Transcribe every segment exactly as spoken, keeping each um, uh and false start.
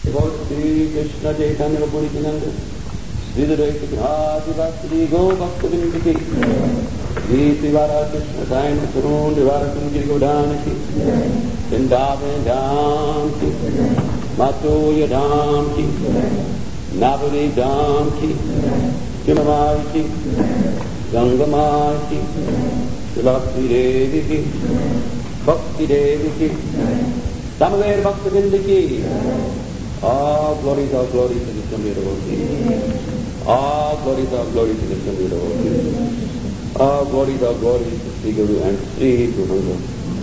Bhakti Krishna Chaitanya Prabhu Nityananda Sri Advaita Gadadhara Sri Gaur Bhakta-vrinda Ki Sri Trivara Krishna Dayana Sarun Trivara Kumgiri Govardhana Ki Vrindavan Dham Ki Mathoya Dham Ki Navadvip Dham Ki Chimamai Ki Gangamai Ki Bhakti Devi Ki Bhakti Devi Ki Samaveda Bhakta-vrinda Ki. All glories, all glories to the Samveda devotee. All glories, all glories to the Samveda devotee. All glories, all glories to Sri Guru and Sri Guru.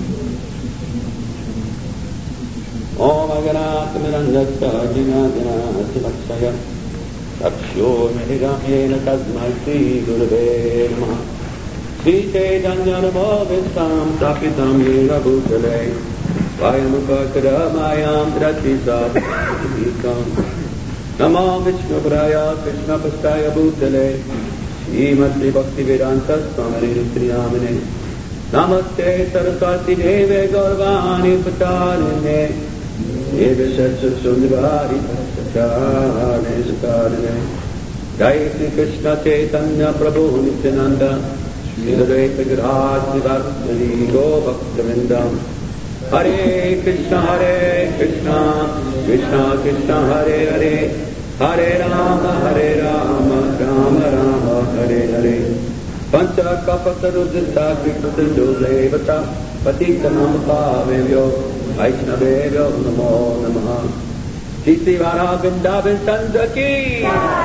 Om Aganat Mirandata Jina Jina Silakshaya Taksho Mehiramyena Tasmai Sri Gurave Namaha Sri Chaitanya Namavistam Tapitam Yena Bhutale Vayamukakaramayam Dratisadikam Namo Vishnu Praya Krishna Pastaya Bhutale Srimati Bhakti Vedanta Swamini Nityanamane Namaste Saraswati Deve Gaurvani Patarine Deve Satsa Sundavari Satchane Sakarine Jai Sri Krishna Chaitanya Prabhu Nityananda Sri Advaita Gadadhara Sri Gaur Bhakta-vrinda Hare Krishna, Hare Krishna, Krishna Krishna, Hare Hare, Hare Rama, Hare Rama, Rama Rama, Hare Hare. Pancha Kapata Rudita Kripata Jolevata, Patita Namapavevyo, Vaishnavevyo, Namo Namaha. Sri Vara Vrindavan Sandaki.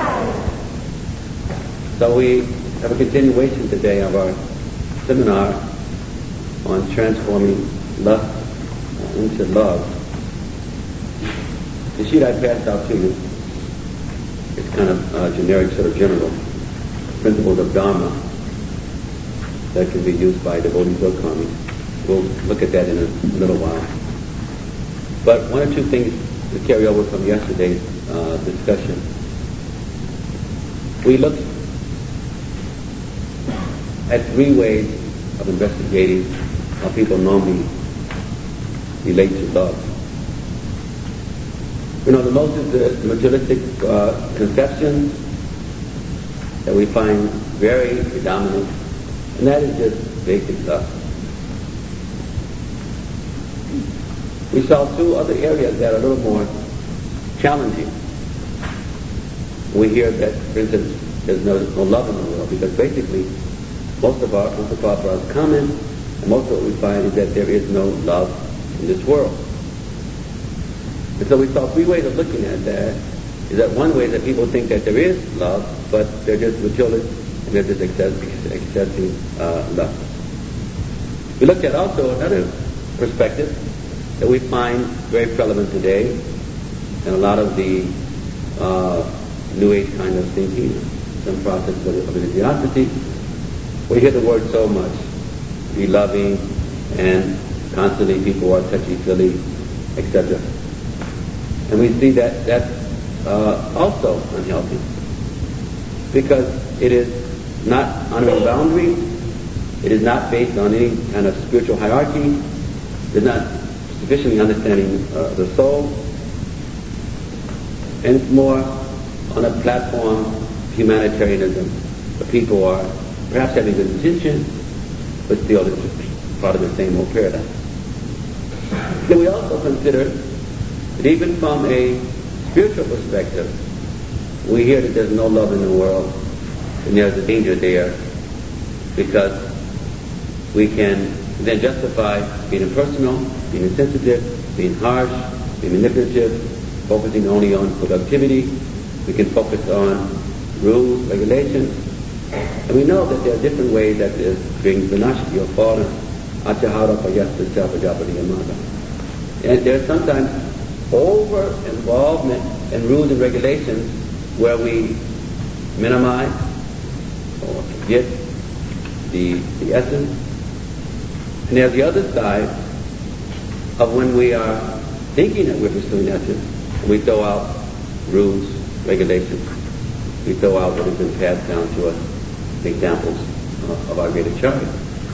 So we have a continuation today of our seminar on transforming lust into love. The sheet I passed out to you is kind of uh, generic, sort of general principles of Dharma that can be used by devotees or karmis. We'll look at that in a little while. But one or two things to carry over from yesterday's uh, discussion. We looked at three ways of investigating how people normally relate to love. You know, the most is the materialistic uh, conception that we find very predominant, and that is just basic love. We saw two other areas that are a little more challenging. We hear that, for instance, there's no, no love in the world, because basically most of our most of our thoughts are common, and most of what we find is that there is no love in this world. And so we saw three ways of looking at that. Is that one way that people think that there is love, but they're just materialist and they're just accepting, accepting uh, love. We looked at also another perspective that we find very prevalent today in a lot of the uh, New Age kind of thinking, some process of, of religiosity. We hear the word so much, be loving, and constantly people are touchy-feely, et cetera. And we see that that's uh, also unhealthy, because it is not honoring boundaries, it is not based on any kind of spiritual hierarchy, it is not sufficiently understanding uh, the soul, and it's more on a platform of humanitarianism. The people are perhaps having good intention, but still it's part of the same old paradigm. Then we also consider that even from a spiritual perspective, we hear that there's no love in the world, and there's a danger there, because we can then justify being impersonal, being insensitive, being harsh, being manipulative, focusing only on productivity. We can focus on rules, regulations, and we know that there are different ways that this brings vinashti or fallen. Achahara payasta chapajapati yamada. And there's sometimes over-involvement in rules and regulations where we minimize or forget the, the essence. And there's the other side of when we are thinking that we're pursuing essence, and we throw out rules, regulations. We throw out what has been passed down to us, examples uh, of our great acharya.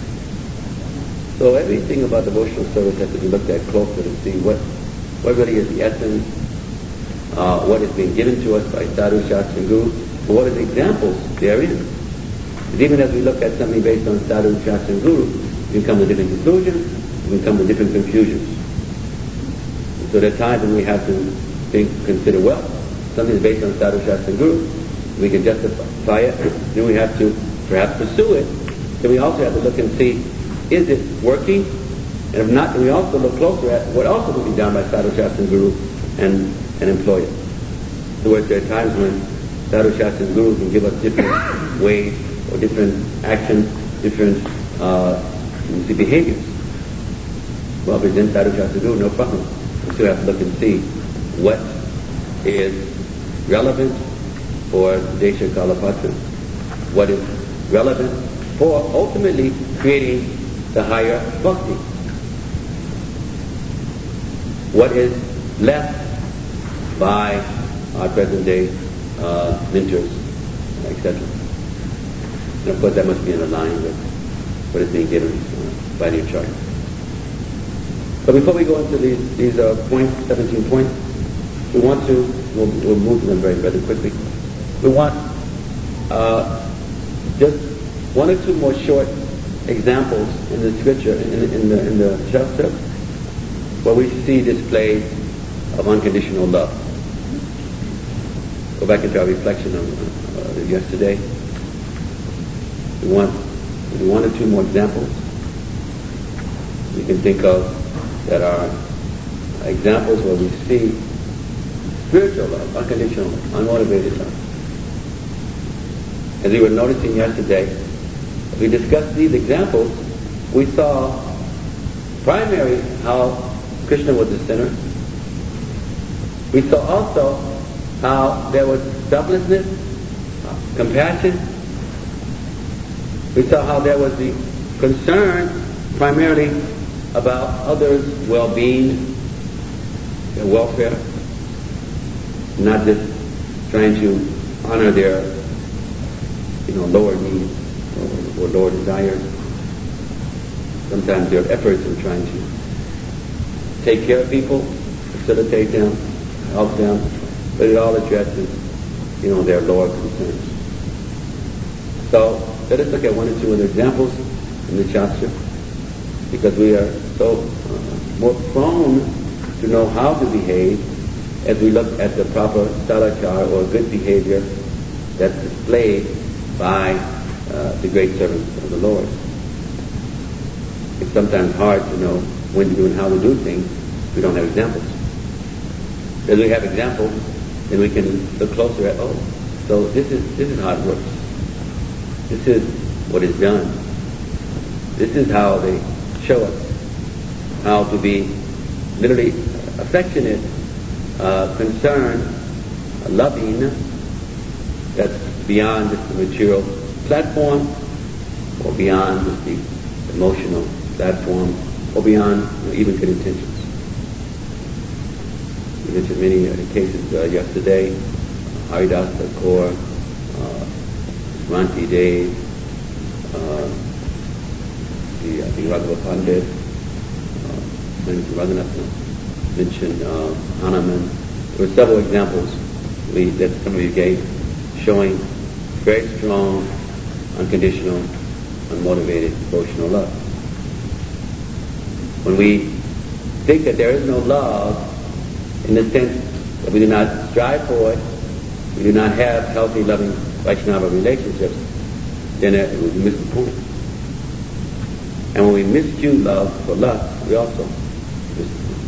So everything about devotional service has to be looked at closer to see what, what really is the essence uh, what is being given to us by Sadhu, Shastra, and Guru, but what are the examples therein? Because even as we look at something based on Sadhu, Shastra, and Guru, we come to different conclusions, we come to different confusions. So there are times when we have to think, consider, well, something is based on Sadhu, Shastra, and Guru. We can justify it, then we have to perhaps pursue it. Then we also have to look and see, is it working? And if not, then we also look closer at what also will be done by Sadhu, Shastra, and Guru and, and employ it. In other words, there are times when Sadhu, Shastra, and Guru can give us different ways or different actions, different uh, behaviors. Well, if it's in Sadhu, Shastra, and Guru, no problem. We still have to look and see what is relevant for Desha Kalapatra, what is relevant for ultimately creating the higher bhakti. What is left by our present day uh, mentors, et cetera. And of course that must be in line with what is being given uh, by the Acharya. But before we go into these, these uh, points, seventeen points, we want to, we'll, we'll move to them very, very quickly. We want uh, just one or two more short examples in the scripture, in, in, in the, in the Shastra, where we see displays of unconditional love. Go back into our reflection on uh, yesterday. We want maybe one or two more examples you can think of that are examples where we see spiritual love, unconditional love, unmotivated love. As we were noticing yesterday, as we discussed these examples, we saw primarily how Krishna was the sinner. We saw also how there was selflessness, uh, compassion. We saw how there was the concern primarily about others' well-being, their welfare, not just trying to honor their, you know, lower needs or, or lower desires. Sometimes there are efforts in trying to take care of people, facilitate them, help them, but it all addresses, you know, their lower concerns. So let us look at one or two other examples in the Shastra, because we are so uh, more prone to know how to behave as we look at the proper sadachara or good behavior that's displayed by uh, the great servants of the Lord. It's sometimes hard to know when to do and how to do things if we don't have examples. As we have examples, then we can look closer at, oh, so this is this is how it works. This is what is done. This is how they show us how to be literally affectionate, uh, concerned, uh, loving, that's beyond just the material platform, or beyond just the emotional platform, or beyond, you know, even good intentions. We mentioned many uh, cases uh, yesterday, uh, Haridas Thakur, uh, Ranti Dev, uh, the, I think Raghava Pandit, uh, mentioned Raghunath, mentioned uh, Hanuman. There were several examples we, that some of you gave, showing very strong, unconditional, unmotivated, devotional love. When we think that there is no love, in the sense that we do not strive for it, we do not have healthy, loving Vaishnava relationships, then uh, we miss the point. And when we miscue love for lust, we also miss the point.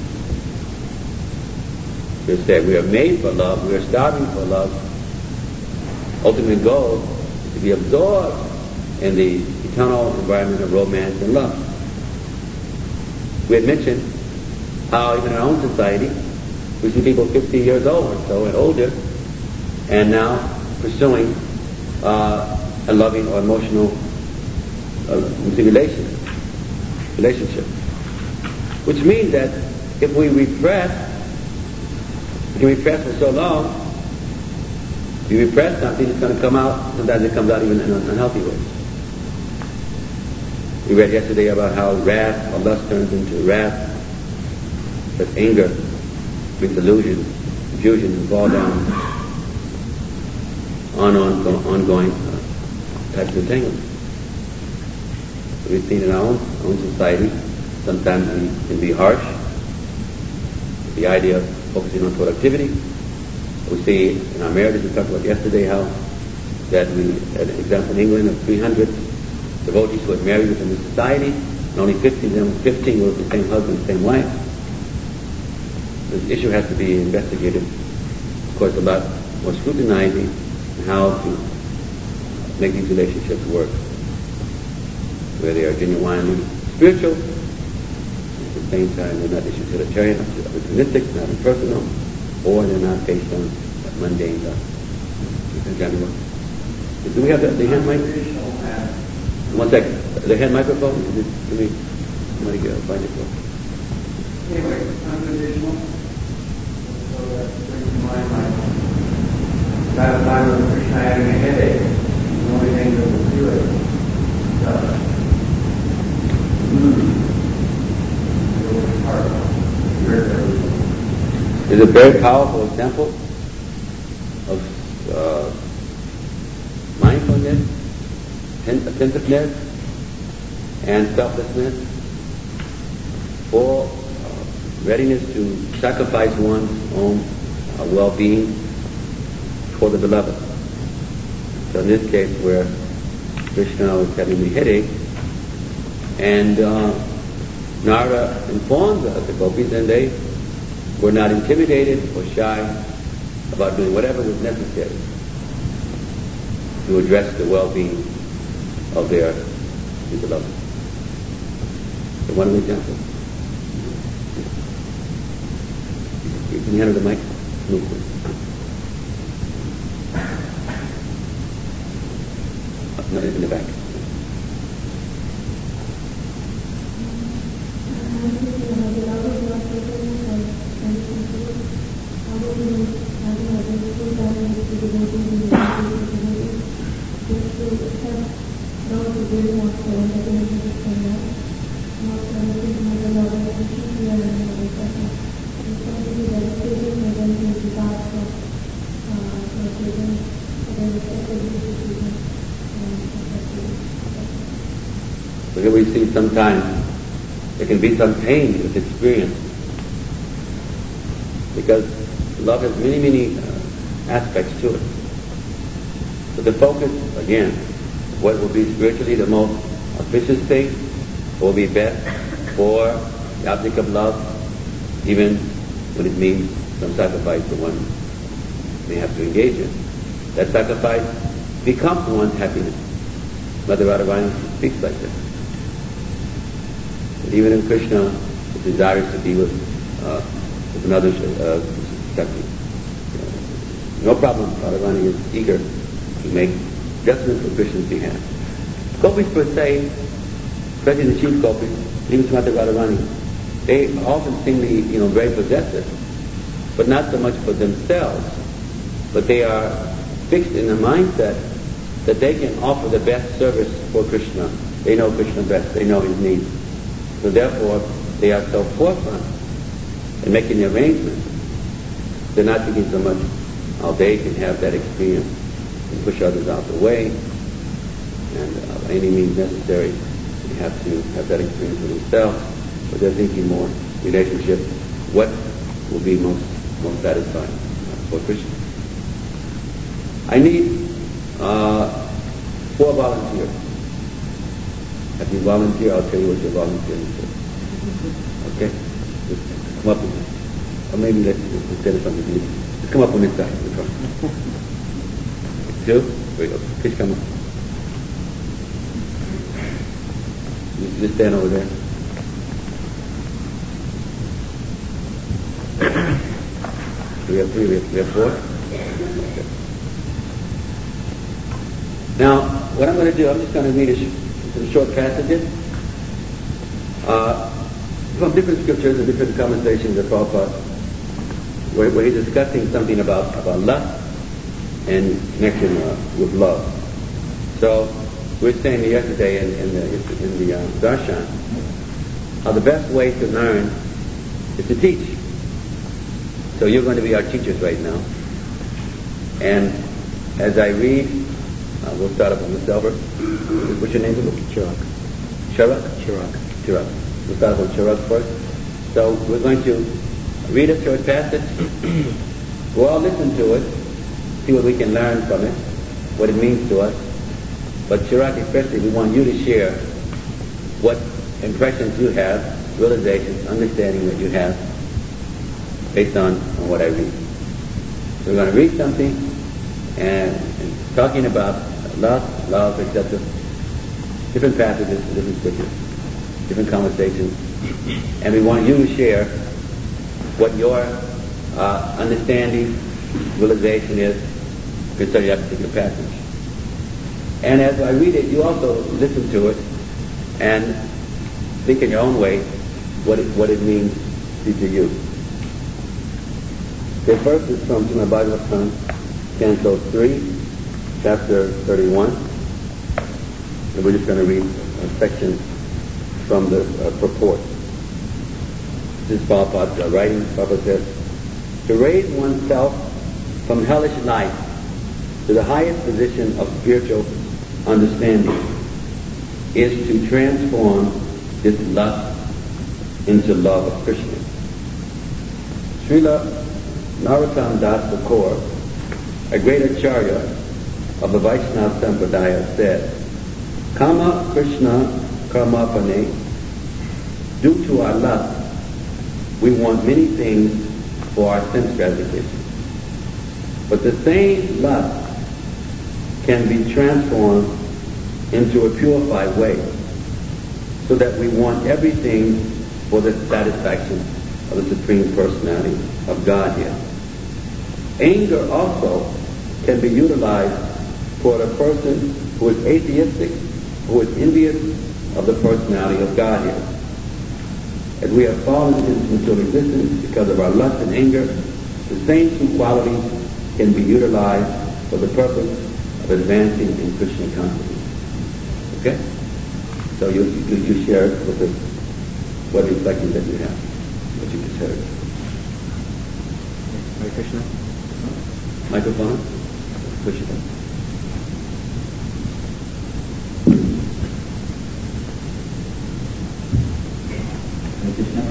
We said we are made for love, we are starving for love. Ultimate goal is to be absorbed in the eternal environment of romance and love. We had mentioned how even in our own society, we see people fifty years old or so and older, and now pursuing uh, a loving or emotional uh, relation, relationship. Which means that if we repress, we can repress for so long, if you repress something, it's going to come out, sometimes it comes out even in an unhealthy way. We read yesterday about how wrath or lust turns into wrath, but anger brings illusion, confusion and fall down on, on ongoing uh, types of entanglement. We've seen in our own, own society, sometimes we can be harsh. The idea of focusing on productivity. We see in our marriages, we talked about yesterday how that we had an example in England of three hundred devotees who had married within the society, and only fifteen of them, fifteen were with the same husband, same wife. This issue has to be investigated, of course, a lot more scrutinizing how to make these relationships work, where they are genuinely spiritual, at the same time they're not utilitarian, opportunistic, not impersonal, or they're not based on mundane stuff. Do we have the, the hand mic? One second. The hand microphone? Is it, can we, somebody go find it for us? Anyway, unconditional. So that brings to mind like that time of Krishna having a headache. The only thing that will do it is uh, is a very powerful example of uh, mindfulness, attentiveness, and selflessness, for uh, readiness to sacrifice one's own uh, well-being for the beloved. So in this case, where Krishna was having the headache, and uh, Narada informed us, the gopis, and they were not intimidated or shy about doing whatever was necessary to address the well-being of their beloved. So one example. You can handle the mic. Move it. No, in the back. So here we see sometimes there can be some pain with experience, because love has many, many uh, aspects to it. But the focus, again, what will be spiritually the most auspicious thing, what will be best for the object of love, even when it means some sacrifice that one may have to engage in. That sacrifice becomes one's happiness. Mother Radharani speaks like this. But even if Krishna is desirous to be with, uh, with another uh, Shakti, uh, no problem. Radharani is eager to make judgments for Krishna's behalf. Gopis per se, especially the chief gopis, even Srimati Radharani, they often seem to be, you know, very possessive, but not so much for themselves, but they are fixed in the mindset that they can offer the best service for Krishna. They know Krishna best. They know his needs. So therefore, they are so forefront in making the arrangements. They're not thinking so much how they can have that experience and push others out the way, and uh, by any means necessary, they have to have that experience for themselves. But they're thinking more relationship, what will be most most satisfying for Krishna. I need uh, four volunteers. If you volunteer, I'll tell you what you're volunteering for. Okay? Just come up with it. Or maybe let's instead of something, just come up on this side. Two? There we go. Please come up. Just, just stand over there. We have three, we have, we have four. Okay. Now, what I'm going to do, I'm just going to read a sh- some short passages uh, from different scriptures and different conversations of Prabhupada, where, where he's discussing something about, about lust and connection uh, with love. So, we were saying yesterday in, in the, in the uh, darshan how the best way to learn is to teach. So you're going to be our teachers right now. And as I read, uh, we'll start off with Miss Delbert. What's your name? Chirag. Chirag? Chirag. Chirag. We'll start off with Chirag first. So we're going to read a short passage. We'll all listen to it, see what we can learn from it, what it means to us. But Chirag especially, we want you to share what impressions you have, realizations, understanding that you have based on, on what I read. So we're going to read something and, and talking about love, love, et cetera. Different passages, different scriptures, different conversations. And we want you to share what your uh, understanding, realization is concerning that particular passage. And as I read it, you also listen to it and think in your own way what it, what it means to you. The first is from Srimad Bhagavatam, Canto three, Chapter thirty-one. And we're just going to read a section from the uh, purport. This is Prabhupada's uh, writing. Prabhupada says, to raise oneself from hellish life to the highest position of spiritual understanding is to transform this lust into love of Krishna. Srila Narottam Das Thakur, a great acharya of the Vaishnava Sampradaya, said, Kama Krishna Karmapane, due to our lust, we want many things for our sense gratification. But the same lust can be transformed into a purified way, so that we want everything for the satisfaction of the Supreme Personality of Godhead. Anger also can be utilized toward a person who is atheistic, who is envious of the personality of Godhead. As we have fallen into material existence because of our lust and anger, the same two qualities can be utilized for the purpose of advancing in Krishna consciousness. Okay? So you, you, you share it with us, what reflections that you have, what you just heard. Hare Krishna. Microphone? Push it up. Hare Krishna.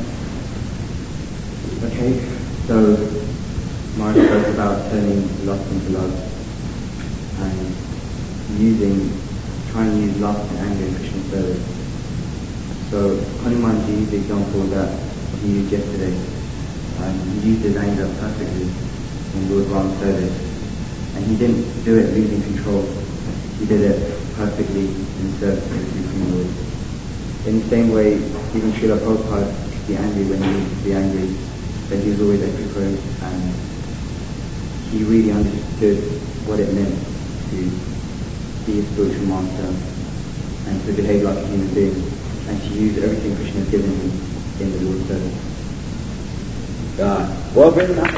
Okay, so Maharaj spoke about turning lust into love and using, trying to use lust and anger in Krishna service. So Hanumanji, the example that he used yesterday, um, he used his anger perfectly in Lord Ram's service, and he didn't do it losing control. He did it perfectly in service of the Supreme Lord. In the same way, even Srila Prabhupada could be angry when he needed to be angry, but he was always equipoised, and he really understood what it meant to be a spiritual master and to behave like a human being, and to use everything Krishna has given him in the Lord's service. God. Well, very nice.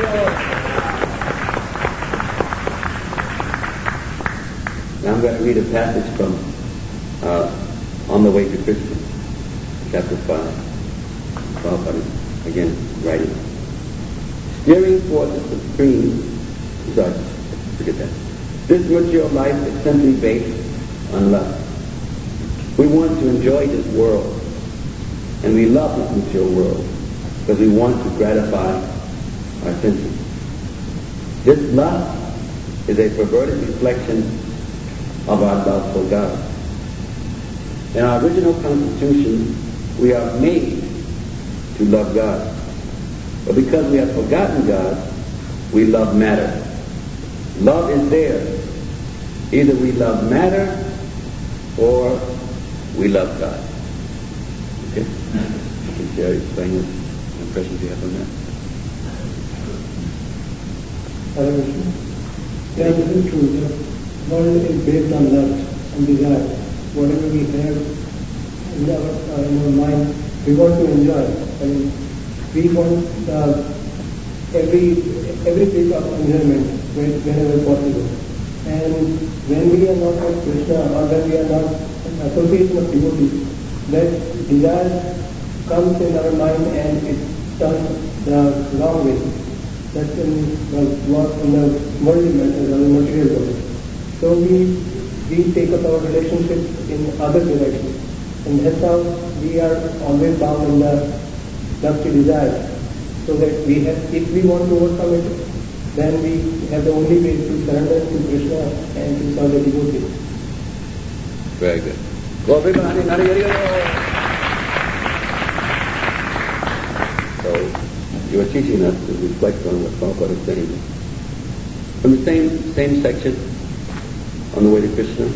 Now I'm going to read a passage from uh, On the Way to Krishna, chapter five. Prabhupada, again, writing. Steering toward the supreme, sorry, forget that. This material life is simply based on love. We want to enjoy this world, and we love this material world because we want to gratify our senses. This lust is a perverted reflection of our love for God. In our original constitution, we are made to love God. But because we have forgotten God, we love matter. Love is there. Either we love matter or we love God. Okay? You can share, explain what impressions you have on that. Hare Krishna. Yeah, this is true. The world is based on lust and desire. Whatever we have in our, uh, in our mind, we want to enjoy. I mean, we want uh, every every bit of enjoyment whenever possible. And when we are not with Krishna or when we are not in association of devotees, that desire comes in our mind and it turns the wrong way. That's in the work in the worldly matters, or the material world. So we we take up our relationships in other directions. And that's how we are always bound in the lofty desire. So that we have, if we want to overcome it, then we have the only way to surrender to Krishna and to serve the devotees. Very good. Well, everybody, Hari Hari Hari. So, you are teaching us to reflect on what Prabhupada is saying. From the same same section, on the way to Krishna.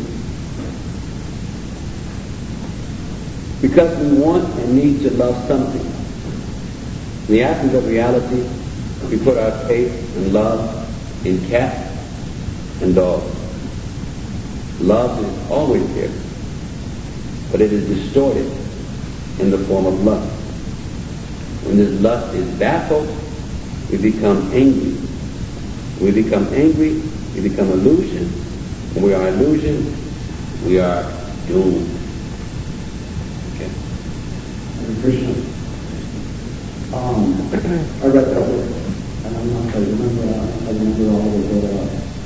Because we want and need to love something. In the absence of reality, we put our faith and love in cats and dogs. Love is always there, but it is distorted in the form of lust. When this lust is baffled, we become angry. We become angry, we become illusion. When we are illusion, we are doomed. Okay. Hare Krishna. Um, I read that book, and I'm not, I remember, uh, I remember all of it, but, uh,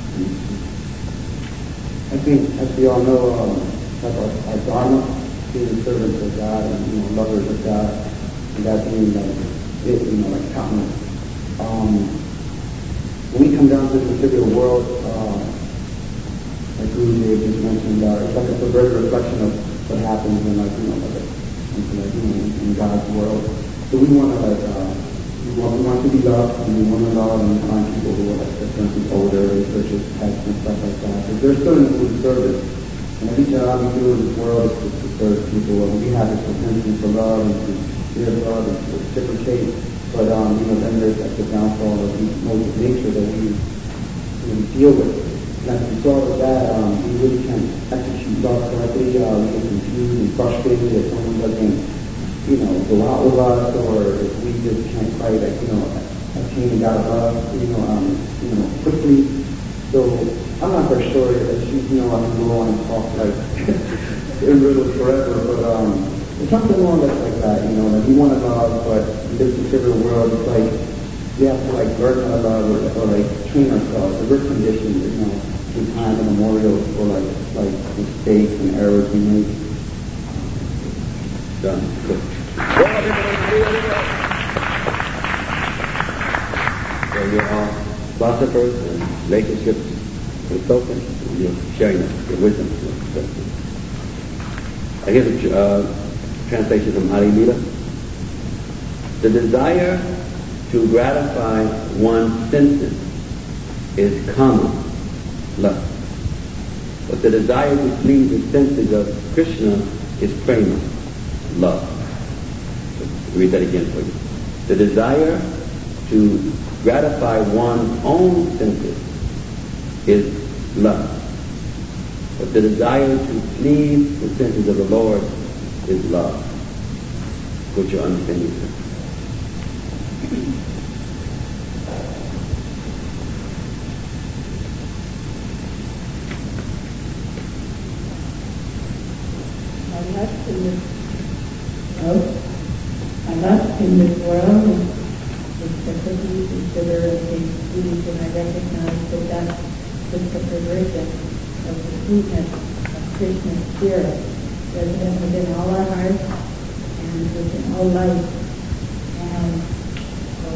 I think, as we all know, um, like our, our dharma, being servants of God and, you know, lovers of God, and that being like, it, you know, like countless. Um, when we come down to the material world, uh, like Gurudev just mentioned, uh, it's like a perverted reflection of what happens in, like, you know, like, a, like, you know, in God's world. So we want to, like, uh, we want, we want to be loved, and we want to love and find people who are, like, for instance, older, and purchase pets and stuff like that. Because they're still in food service. And every job we do in this world is to serve people, and we have this propensity for love and to give love and to reciprocate. But, um, you know, then there's, like, the downfall of the modes of nature that we, you know, deal with. And as a result of that, um, we really can't execute love correctly. Uh, we get confused and frustrated if someone doesn't, you know, go out with us, or if we just can't quite, like, you know, attain God love, you know, um, you know, quickly. So I'm not very sure that you, you know, I can go on and talk like in riddles forever, but um, it's something along that's like that, you know, that we want to love, but in this particular world, it's like we have to like learn how to love, or, or like train ourselves. So we're conditioned, you know, through time and memorials for like like mistakes and errors we make. Done. Good. So you're all philosophers and relationships consultants, and you're sharing your wisdom. I hear the uh, translation from Hari Lila. The desire to gratify one's senses is common lust. But the desire to please the senses of Krishna is prema, love. So read that again for you. The desire to gratify one's own senses is lust. But the desire to please the senses of the Lord is love. Put your understanding, sir. My lust in this world, my lust in this world is typically considered a disease, and I recognize that that's just the perversion of the sweetness of Krishna's spirit, resident within all our hearts and within all life. And so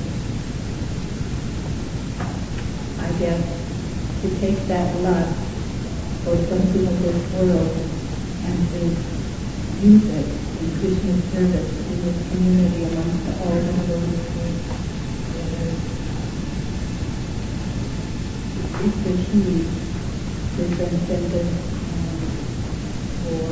I guess to take that lust for something of this world and to use it in Krishna's service in this community amongst all the devotees. It's the key to transcendence um, for,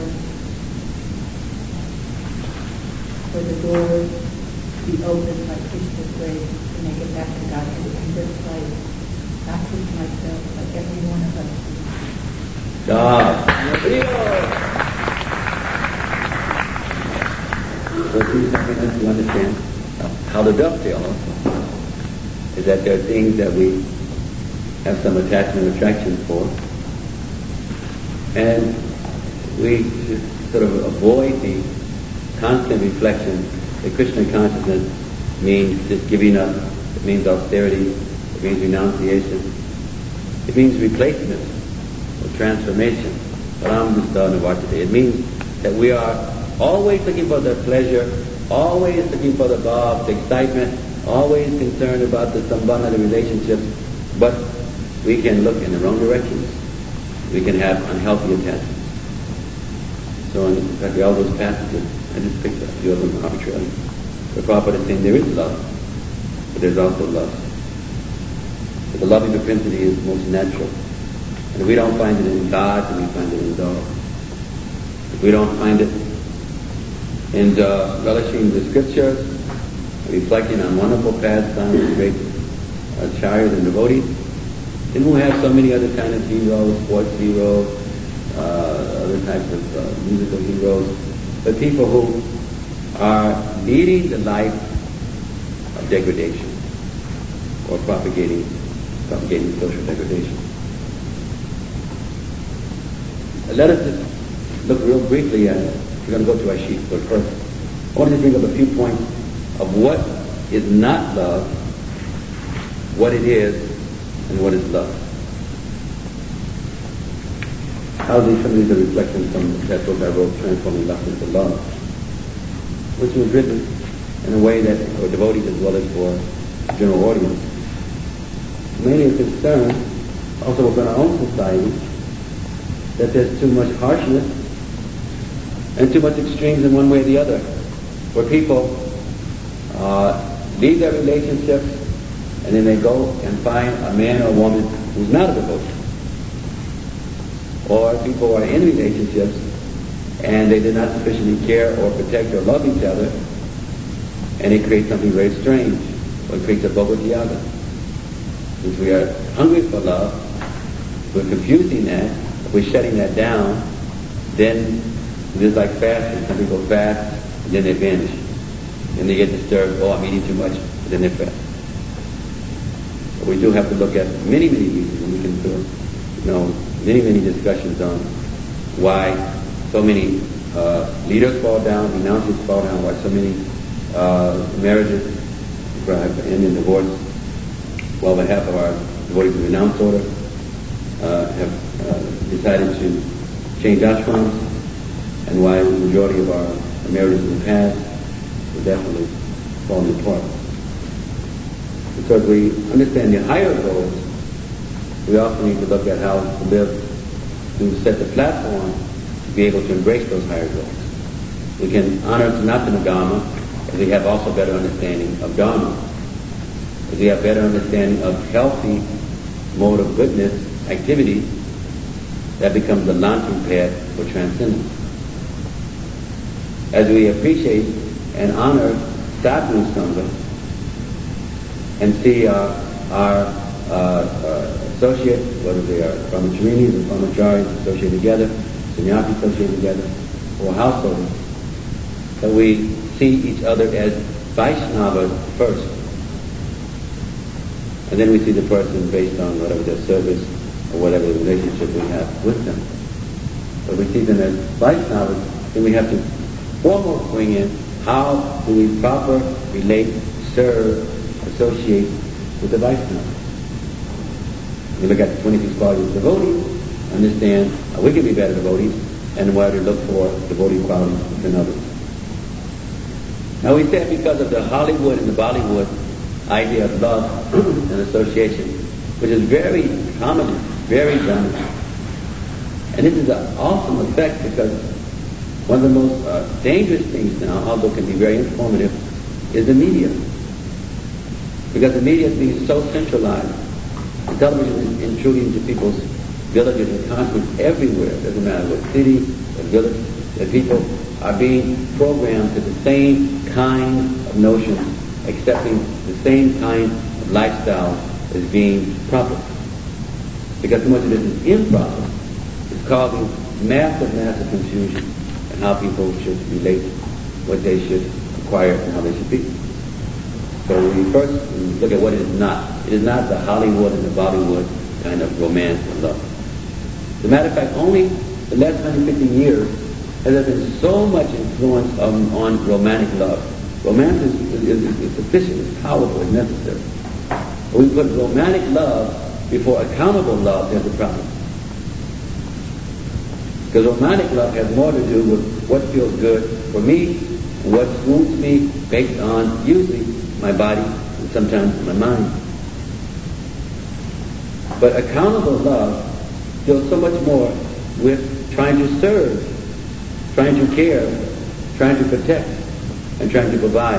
for the doors to be opened by Krishna's grace to make it back to God in the first place. Not just myself, but every one of us. God. So please help us to understand how to dovetail also. Is that there are things that we have some attachment and attraction for, and we just sort of avoid the constant reflection that Krishna consciousness means just giving up It means austerity. It means renunciation. It means replacement or transformation. It means that we are always looking for the pleasure, always looking for the bhav, the excitement, always concerned about the sambandha, the relationships, but we can look in the wrong directions. We can have unhealthy attachments. So in fact, all those passages, I just picked a few of them arbitrarily. The Prabhupada is saying there is love, but there's also love. But the loving propensity is most natural. And if we don't find it in God, then we find it in dogs. If we don't find it in uh, relishing the scriptures, reflecting on wonderful pastimes of great uh, acharyas and devotees, then we'll have so many other kind of heroes, sports heroes, uh, other types of uh, musical heroes, but people who are leading the life of degradation or propagating, propagating social degradation. Let us just look real briefly at it. We're going to go to our sheet, but first, I want to bring up a few points of what is not love, what it is, and what is love. How these some of these are reflections from that book I wrote, Transforming Lust into Love, which was written in a way that for devotees as well as for general audience. Mainly a concern also within our own society that there's too much harshness and too much extremes in one way or the other, where people uh, leave their relationships and then they go and find a man or a woman who's not a devotee. Or people are in relationships and they did not sufficiently care or protect or love each other, and it creates something very strange, or it creates a bhagavad-yaga. Since we are hungry for love, we're confusing that, if we're shutting that down, then it is like fasting. Some people fast, and then they binge. And they get disturbed, oh, I'm eating too much, and then they fast. But we do have to look at many, many reasons, and we can do, you know, many, many discussions on why so many uh, leaders fall down, renounciers fall down, why so many uh, marriages end in divorce, while the half of our devotees of the renounce order uh, have uh, decided to change ashrams, and why the majority of our marriages in the past were definitely falling apart. Because we understand the higher goals, we also need to look at how to live, to set the platform to be able to embrace those higher goals. We can honor Sanatana as we have also better understanding of Dharma, as we have better understanding of healthy mode of goodness activities that becomes the launching pad for transcendence. As we appreciate and honor Sadhu Sangha and see uh, our uh, uh, associates, whether they are brahmacharinis or brahmacharis associated together, sannyasi associated together, or householders, that we see each other as Vaishnavas first. And then we see the person based on whatever their service or whatever the relationship we have with them. But we see them as Vaishnavas, then we have to foremost bring in how do we proper relate, serve, associate with the Vaishnavas. We look at the twenty-six qualities of devotees, understand how we can be better devotees, and where to look for devotee qualities within others. Now we said because of the Hollywood and the Bollywood idea of love and association, which is very prominent, very dominant. And this is an awesome effect because one of the most uh, dangerous things now, although it can be very informative, is the media. Because the media is being so centralized. The television is intruding into people's villages and continents everywhere. It doesn't matter what city or village. The people are being programmed to the same kind of notions, accepting the same kind of lifestyle as being proper. Because so much of this is improper, it's causing massive, massive confusion in how people should relate, what they should acquire, and how they should be. So we first look at what it is not. It is not the Hollywood and the Bollywood kind of romance and love. As a matter of fact, only the last one hundred fifty years has there been so much influence on, on romantic love. Romance is, is, is, is sufficient, it's powerful, it's necessary. When we put romantic love before accountable love, there's a problem. Because romantic love has more to do with what feels good for me and what suits me based on usually my body and sometimes my mind. But accountable love deals so much more with trying to serve, trying to care, trying to protect, and trying to provide.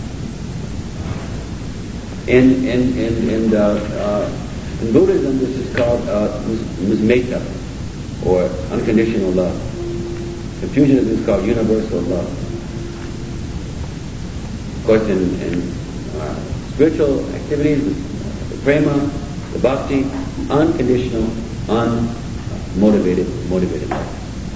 In in in in, uh, uh, in Buddhism, this is called uh, metta, or unconditional love. Confucianism is called universal love. Of course, in, in uh, spiritual activities, the prema, the bhakti, unconditional, unmotivated, motivated love.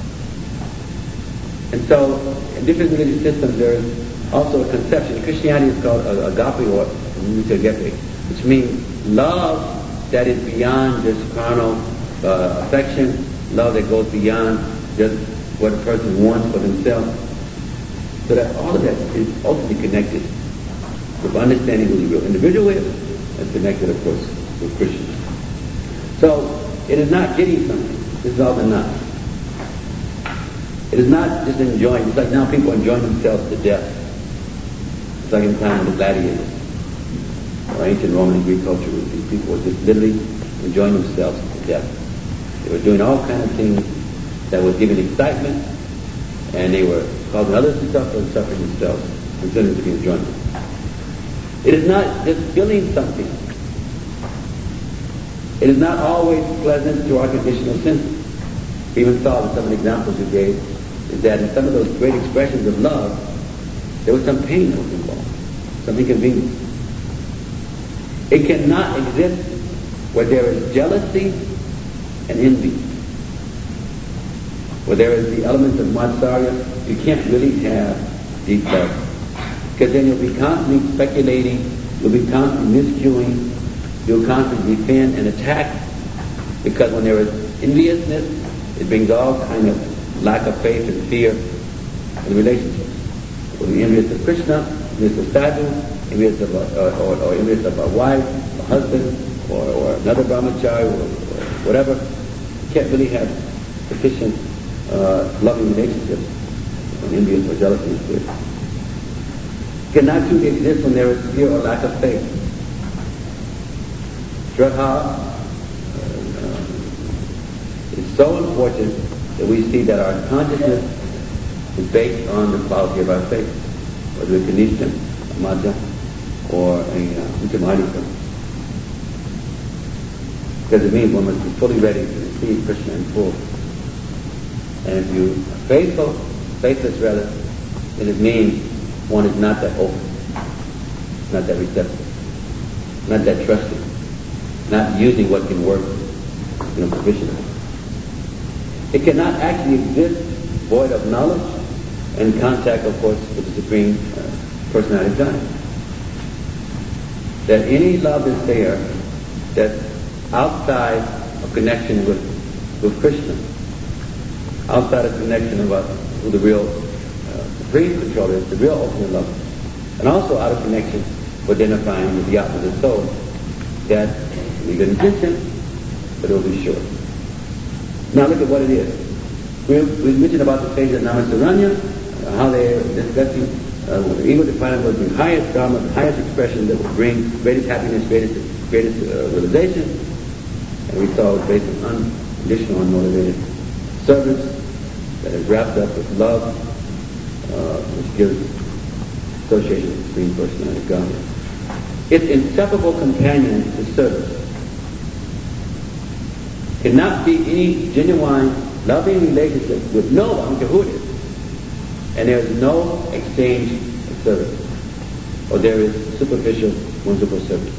And so, in different religious systems, there is also a conception. Christianity is called uh, agape, or agape, which means love that is beyond just carnal uh, affection, love that goes beyond just what a person wants for themselves. So that all of that is ultimately connected with understanding who the real individual is, and connected, of course, with Christians. So, it is not getting something. This is all the not. It is not just enjoying. It's like now people are enjoying themselves to death. It's like in time of the gladiators, or ancient Roman and Greek culture, where these people were just literally enjoying themselves to death. They were doing all kinds of things that was giving excitement, and they were causing others to suffer and suffering themselves, considering it to be enjoyment. It is not just feeling something. It is not always pleasant to our conditional senses. We even saw in some of the examples you gave, is that in some of those great expressions of love, there was some pain that was involved, some inconvenience. It cannot exist where there is jealousy and envy. Where there is the elements of matsarya, you can't really have deep love. Because then you'll be constantly speculating, you'll be constantly miscuing, you'll constantly defend and attack. Because when there is enviousness, it brings all kind of lack of faith and fear in the relationship. We'll be envious of Krishna, envious of sadhu, envious of a, or, or, or envious of a wife, a husband, or, or another brahmachari, or, or whatever. You can't really have sufficient uh, loving relationships when envious or jealousy is there. Cannot truly exist when there is fear or lack of faith. Shraddha uh, is so important that we see that our consciousness is based on the quality of our faith, whether it's Kanishta, a Madhya, or a uh, Uttamadhika. Because it means one must be fully ready to receive Krishna in full. And if you are faithful, faithless rather, then it means one is not that open, not that receptive, not that trusting, not using what can work, you know, proficiently. It cannot actually exist void of knowledge and contact, of course, with the Supreme uh, Personality of God. That any love is there that's outside of connection with, with Krishna, outside of connection of us, with the real uh, Supreme Controller, the real ultimate love, and also out of connection with identifying with the Atma, the soul, that will be good intention, but it will be short. Now look at what it is. We, we mentioned about the stage of Namasaranya, uh, how they are discussing uh, the ego defining was the highest dharma, the highest expression that will bring greatest happiness, greatest, greatest uh, realization. And we saw it was based on unconditional, unmotivated service that is wrapped up with love, uh, which gives association with the Supreme Personality of God. Its inseparable companion is service. Cannot be any genuine, loving relationship with no one, I don't care who it is, and there is no exchange of service, or there is superficial, whimsical service.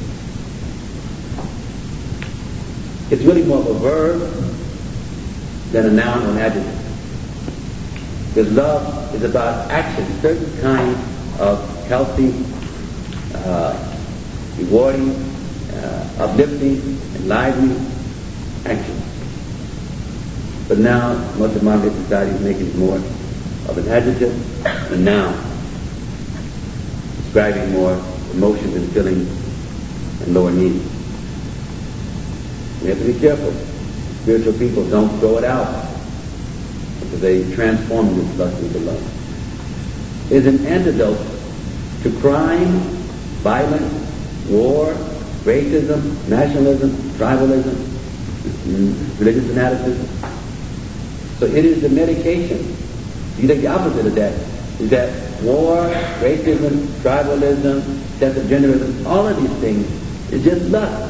It's really more of a verb than a noun or an adjective. Because love is about action, certain kinds of healthy, uh, rewarding, uh, uplifting, enlivening action. But now, most of modern society is making it more of an adjective, a noun, describing more emotions and feelings and lower needs. We have to be careful. Spiritual people don't throw it out, because they transform this lust into love. It is an antidote to crime, violence, war, racism, nationalism, tribalism, religious fanaticism. So it is the medication. You think the opposite of that is that war, racism, tribalism, genderism, all of these things is just lust.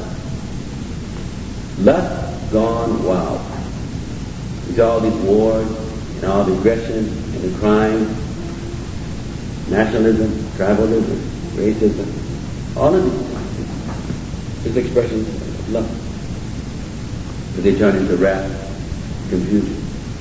Lust gone wild. It's all these wars and all the aggression and the crime, nationalism, tribalism, racism, all of these is expressions of lust. But they turn into wrath, confusion.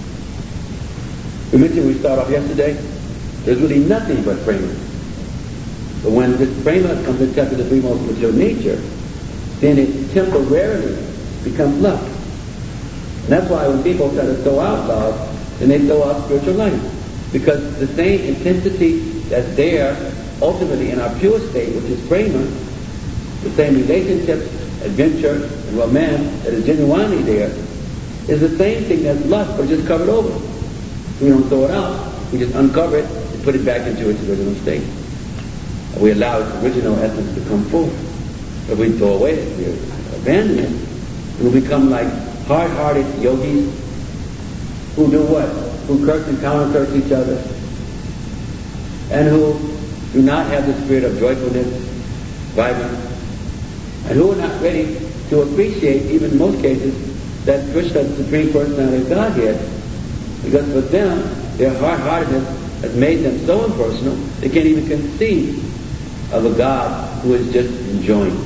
We mentioned we start off yesterday, there's really nothing but prema. But when this prema comes in touch with the three most mature nature, then it temporarily becomes love. And that's why when people try to throw out love, then they throw out spiritual life. Because the same intensity that's there ultimately in our pure state, which is prema, the same relationships, adventure, and romance that is genuinely there, is the same thing as lust, but just covered over. We don't throw it out. We just uncover it and put it back into its original state. And we allow its original essence to come forth. If we throw away it, we abandon it, we will become like hard-hearted yogis who do what? Who curse and counter-curse each other, and who do not have the spirit of joyfulness, vibrance, and who are not ready to appreciate, even in most cases, that Krishna, the Supreme Personality of Godhead, because for them, their hard-heartedness has made them so impersonal, they can't even conceive of a God who is just enjoying.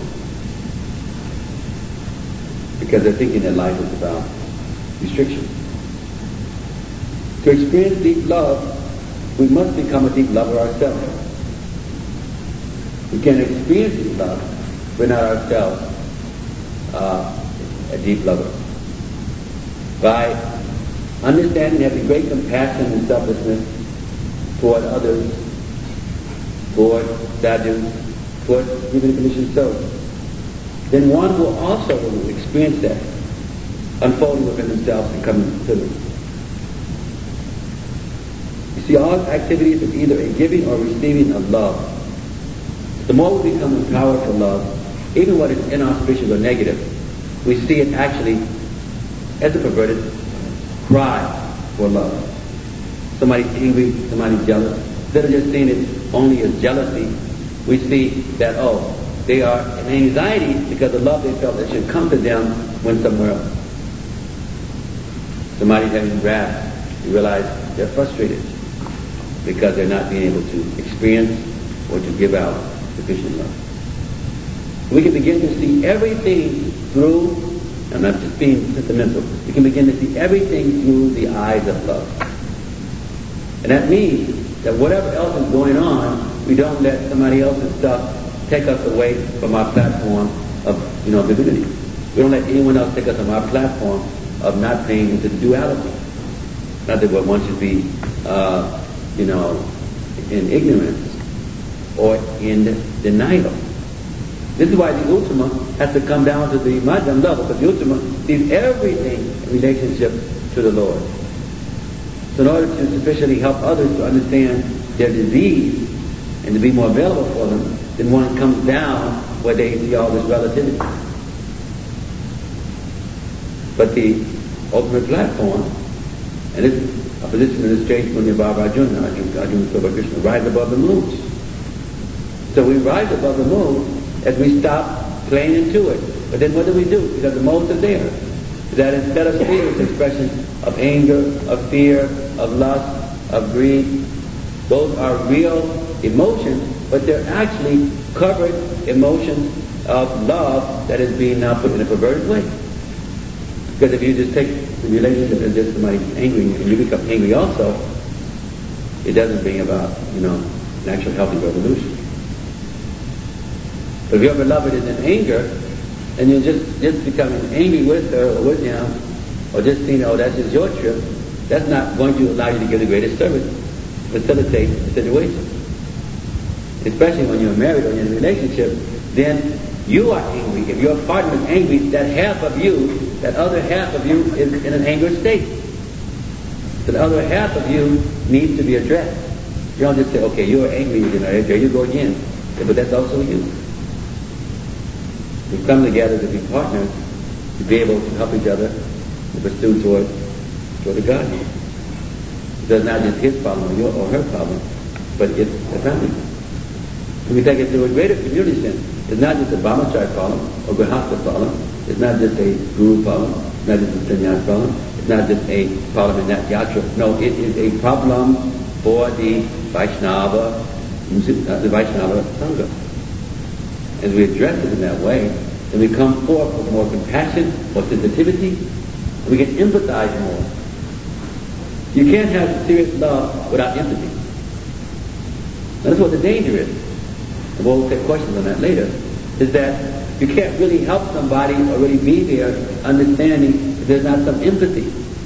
Because they're thinking that life is about restriction. To experience deep love, we must become a deep lover ourselves. We can experience deep love, if we're not ourselves uh, a deep lover. By understanding, having great compassion and selflessness toward others, toward sadhus, toward even conditioned souls, then one will also experience that unfolding within themselves and coming to them. You see, all activities is either a giving or receiving of love. The more we become empowered for love, even what is inauspicious or negative, we see it actually as a perverted cry for love. Somebody's angry, somebody's jealous. Instead of just seeing it only as jealousy, we see that, oh, they are in anxiety because the love they felt that should come to them went somewhere else. Somebody's having wrath. You realize they're frustrated because they're not being able to experience or to give out sufficient love. We can begin to see everything through, I'm not just being sentimental, we can begin to see everything through the eyes of love. And that means that whatever else is going on, we don't let somebody else's stuff take us away from our platform of, you know, divinity. We don't let anyone else take us from our platform of not paying into the duality. Not that one should be, uh, you know, in ignorance or in denial. This is why the Ultima has to come down to the Madhyam level, because the Ultima sees everything in relationship to the Lord. So in order to sufficiently help others to understand their disease and to be more available for them, then one comes down where they see all this relativity. But the ultimate platform, and this is a position in the straight from the Baba Arjuna, Arjuna, Arjuna Soba Krishna, rise above the moods. So we rise above the moods as we stop playing into it. But then what do we do? Because the moods are there. That instead of seeing this expression of anger, of fear, of lust, of greed, those are real emotions, but they're actually covered emotions of love that is being now put in a perverted way. Because if you just take the relationship as just somebody angry and you become angry also, it doesn't bring about, you know, an actual healthy revolution. But if your beloved is in anger, and you're just, just becoming angry with her or with him, or just seeing, oh, that's just your trip, that's not going to allow you to give the greatest service, facilitate the situation. Especially when you're married or you're in a relationship, then you are angry. If your partner is angry, that half of you, that other half of you is in an angry state. So the other half of you needs to be addressed. You don't just say, okay, you're angry, you know, there you go again. But that's also you. We come together to be partners, to be able to help each other to pursue toward, toward the Godhead. It's not just his problem or, your, or her problem, but it's the family. And we take it to a greater community sense. It's not just a Brahmachari problem or Grihastha problem. It's not just a Guru problem. It's not just a Sannyas problem. It's not just a problem in that yatra. No, it is a problem for the Vaishnava, the Vaishnava Sangha. As we address it in that way, then we come forth with more compassion, more sensitivity, and we can empathize more. You can't have serious love without empathy. And that's what the danger is. And we'll take questions on that later. Is that you can't really help somebody or really be there understanding if there's not some empathy.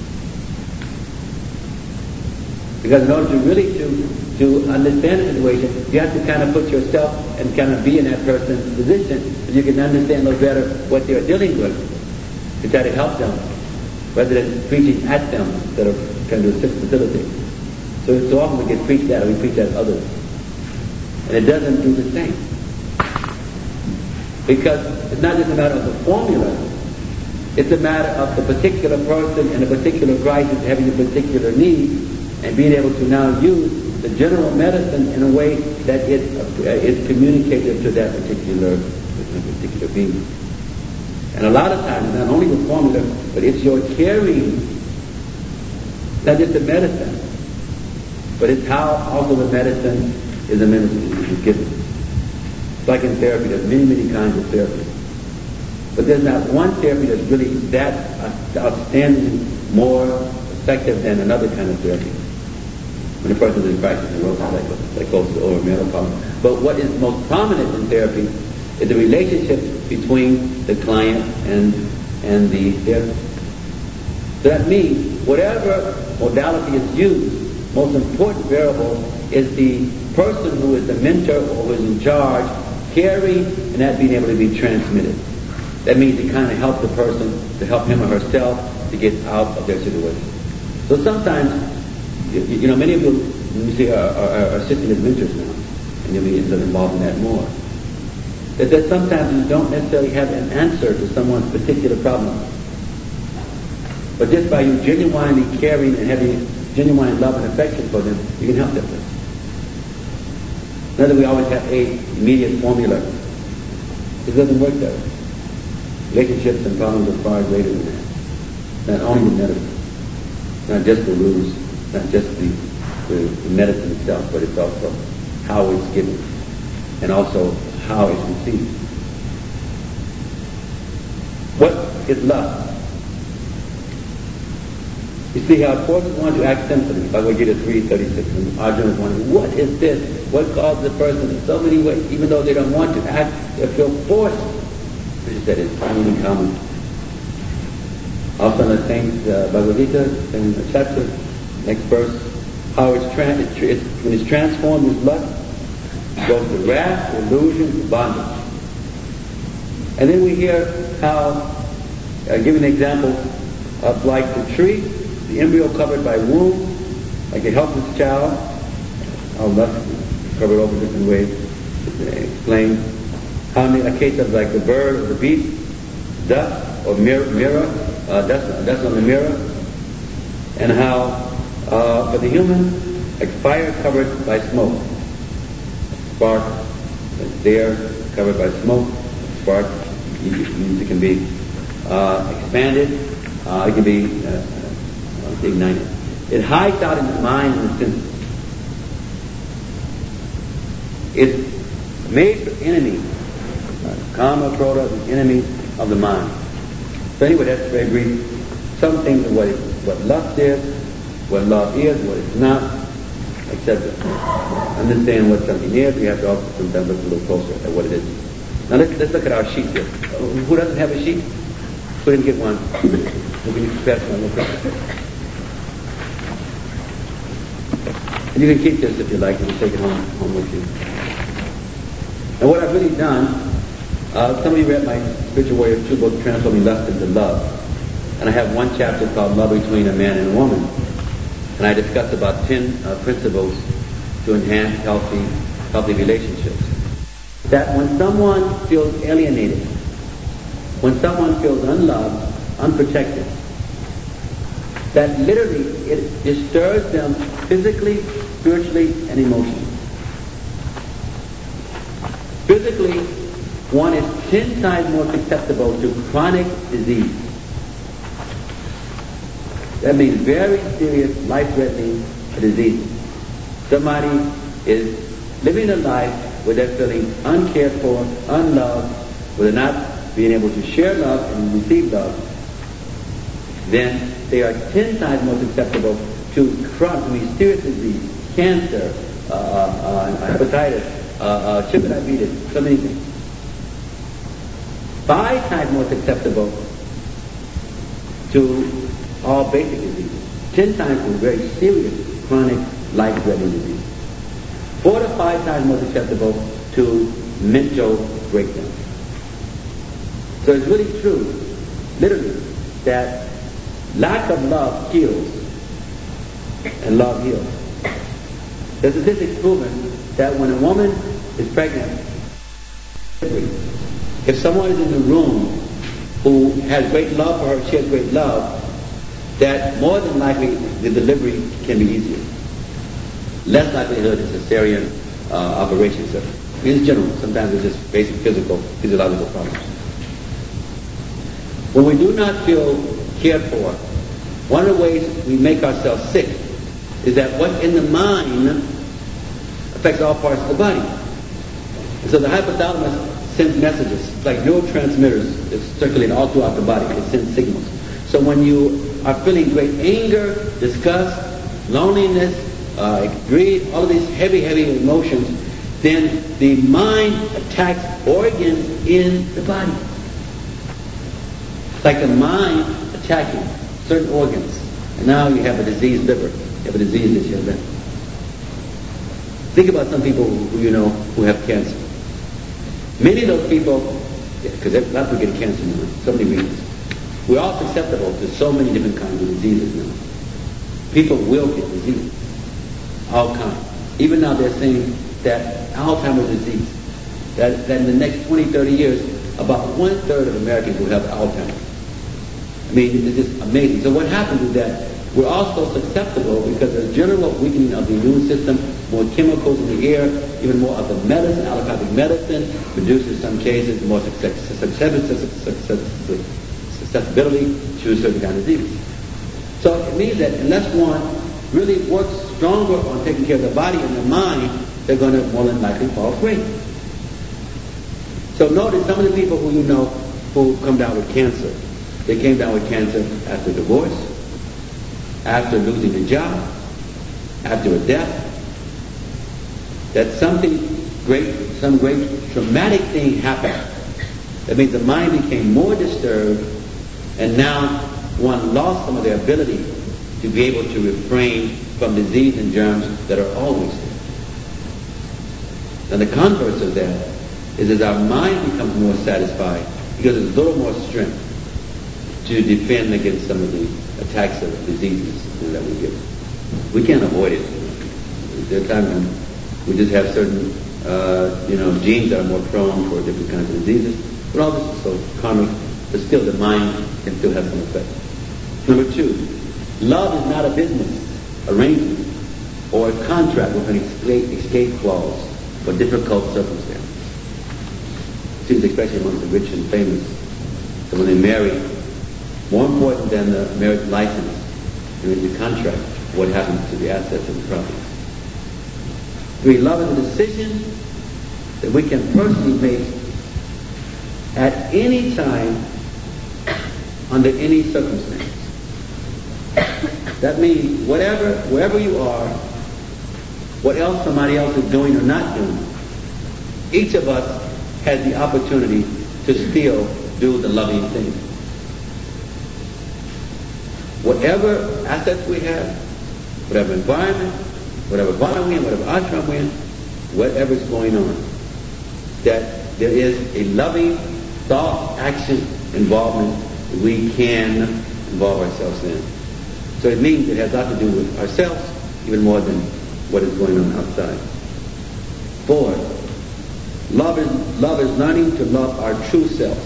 Because in order to really to, to understand the situation, you have to kind of put yourself and kind of be in that person's position so you can understand a little better what they're dealing with to try to help them, rather than preaching at them instead of trying to assist facilitate. So, so often we get preached at, or we preach at others. And it doesn't do the same. Because it's not just a matter of the formula, it's a matter of the particular person in a particular crisis having a particular need, and being able to now use the general medicine in a way that it uh, is communicative to that particular, particular being. And a lot of times, not only the formula, but it's your carrying, not just the medicine, but it's how also the medicine is a medicine that is given. It's like in therapy, there's many, many kinds of therapy. But there's not one therapy that's really that outstanding, more effective than another kind of therapy. When a person is in crisis and psychosis or mental problem. But what is most prominent in therapy is the relationship between the client and and the therapist. So that means whatever modality is used, most important variable is the person who is the mentor or who is in charge carrying and that being able to be transmitted. That means to kind of help the person, to help him or herself to get out of their situation. So sometimes, you, you know, many of you, you see, are, are, are sitting as mentors now, and you'll be involved in that more. That, that sometimes you don't necessarily have an answer to someone's particular problem. But just by you genuinely caring and having genuine love and affection for them, you can help that person. Not that we always have a immediate formula. It doesn't work that way. Relationships and problems are far greater than that. Not only the medicine, not just the rules, not just the, the, the medicine itself, but it's also how it's given and also how it's received. What is love? You see how a person wants to act sinfully. Bhagavad Gita three thirty-six, and Arjuna is wondering, what is this? What causes the person in so many ways, even though they don't want to act, they feel forced? He said it's only common. Also in the same uh, Bhagavad Gita, same chapter, next verse, how it's, trans- it's, it's when it's transformed with lust, it goes to wrath, illusion, bondage. And then we hear how, uh, give an example of like the tree, the embryo covered by womb, like a helpless child, how lust is covered over different ways, explained. How many, a case of like the bird or the beast, dust or mirror, mirror uh, dust, dust on the mirror, and how uh, for the human, like fire covered by smoke, spark that's there covered by smoke, spark means it can be uh, expanded, uh, it can be uh, uh, ignited. It hides out in the mind and the senses. It's made for enemies. Kama, Krodha, the enemies of the mind. So anyway, that's very brief. Some things of what, it, what lust is, what love is, what it's not, et cetera. Understand what something is, we have to also sometimes look a little closer at what it is. Now let's, let's look at our sheet here. Who doesn't have a sheet? Go ahead and get one. We can pass one. And you can keep this if you like, and take it home, home with you. And what I've really done Uh, some of you read my Spiritual Warrior two book, Transforming Lust into Love. And I have one chapter called Love Between a Man and a Woman. And I discuss about ten uh, principles to enhance healthy, healthy relationships. That when someone feels alienated, when someone feels unloved, unprotected, that literally it disturbs them physically, spiritually, and emotionally. Physically, one is ten times more susceptible to chronic disease. That means very serious, life-threatening disease. Somebody is living a life where they're feeling uncared for, unloved, where they're not being able to share love and receive love. Then they are ten times more susceptible to chronic, mysterious disease, cancer, uh, uh, hepatitis, uh, uh, sugar diabetes, so many things. Five times more susceptible to all basic diseases. Ten times more very serious, chronic, life-threatening disease. Four to five times more susceptible to mental breakdown. So it's really true, literally, that lack of love kills and love heals. There's statistics proven that when a woman is pregnant, if someone is in the room who has great love for her, she has great love, that more than likely the delivery can be easier. Less likelihood of cesarean uh, operations. So in general, sometimes it's just basic physical, physiological problems. When we do not feel cared for, one of the ways we make ourselves sick is that what's in the mind affects all parts of the body. And so the hypothalamus sends messages, it's like neurotransmitters that circulate all throughout the body. It sends signals. So when you are feeling great anger, disgust, loneliness, uh, greed, all of these heavy, heavy emotions, then the mind attacks organs in the body. It's like the mind attacking certain organs. And now you have a diseased liver. You have a disease that you have liver. Think about some people who you know who have cancer. Many of those people, because yeah, a lot of people get cancer now, so many reasons. We're all susceptible to so many different kinds of diseases now. People will get disease, all kinds. Even now they're saying that Alzheimer's disease, that, that in the next twenty, thirty years, about one-third of Americans will have Alzheimer's. I mean, it's just amazing. So what happens is that we're also susceptible because there's general weakening of the immune system, more chemicals in the air, even more of the medicine, allopathic medicine, produces in some cases more susceptibility to certain kind of diseases. So it means that unless one really works stronger on taking care of the body and the mind, they're going to more than likely fall prey. So notice some of the people who you know who come down with cancer. They came down with cancer after divorce, after losing a job, after a death. That something great, some great traumatic thing happened. That means the mind became more disturbed, and now one lost some of their ability to be able to refrain from disease and germs that are always there. And the converse of that is as our mind becomes more satisfied, because there's a little more strength to defend against some of the attacks of diseases that we get. We can't avoid it. There are times when we just have certain, uh, you know, genes that are more prone for different kinds of diseases. But all this is so karmic, but still the mind can still have some effect. Number two, love is not a business arrangement or a contract with an escape, escape clause for difficult circumstances. It seems especially among the rich and famous. So when they marry, more important than the marriage license, there is the contract, what happens to the assets and the property. Three, love is a decision that we can personally make at any time, under any circumstance. That means whatever, wherever you are, what else somebody else is doing or not doing, each of us has the opportunity to still do the loving thing. Whatever assets we have, whatever environment, whatever body we're in, whatever ashram we're in, whatever's going on, that there is a loving thought, action, involvement that we can involve ourselves in. So it means it has a lot to do with ourselves, even more than what is going on outside. Four, love is, love is learning to love our true selves.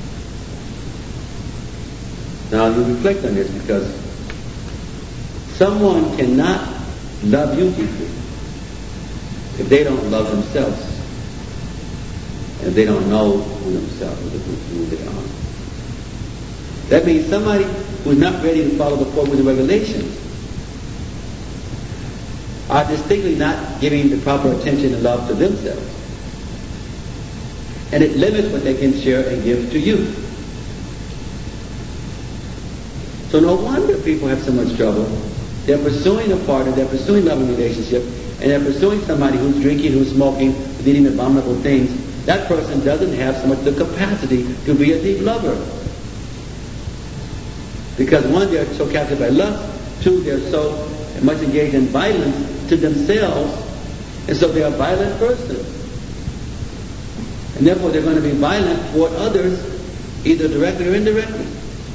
Now you reflect on this, because someone cannot love you deeply if they don't love themselves, and if they don't know who themselves, who they are. That means somebody who's not ready to follow the Four Winds of Revelations are distinctly not giving the proper attention and love to themselves. And it limits what they can share and give to you. So no wonder people have so much trouble. They're pursuing a partner, they're pursuing a loving relationship, and they're pursuing somebody who's drinking, who's smoking, who's eating abominable things. That person doesn't have so much the capacity to be a deep lover. Because one, they're so captured by lust. Two, they're so much engaged in violence to themselves, and so they're a violent person. And therefore they're going to be violent toward others, either directly or indirectly.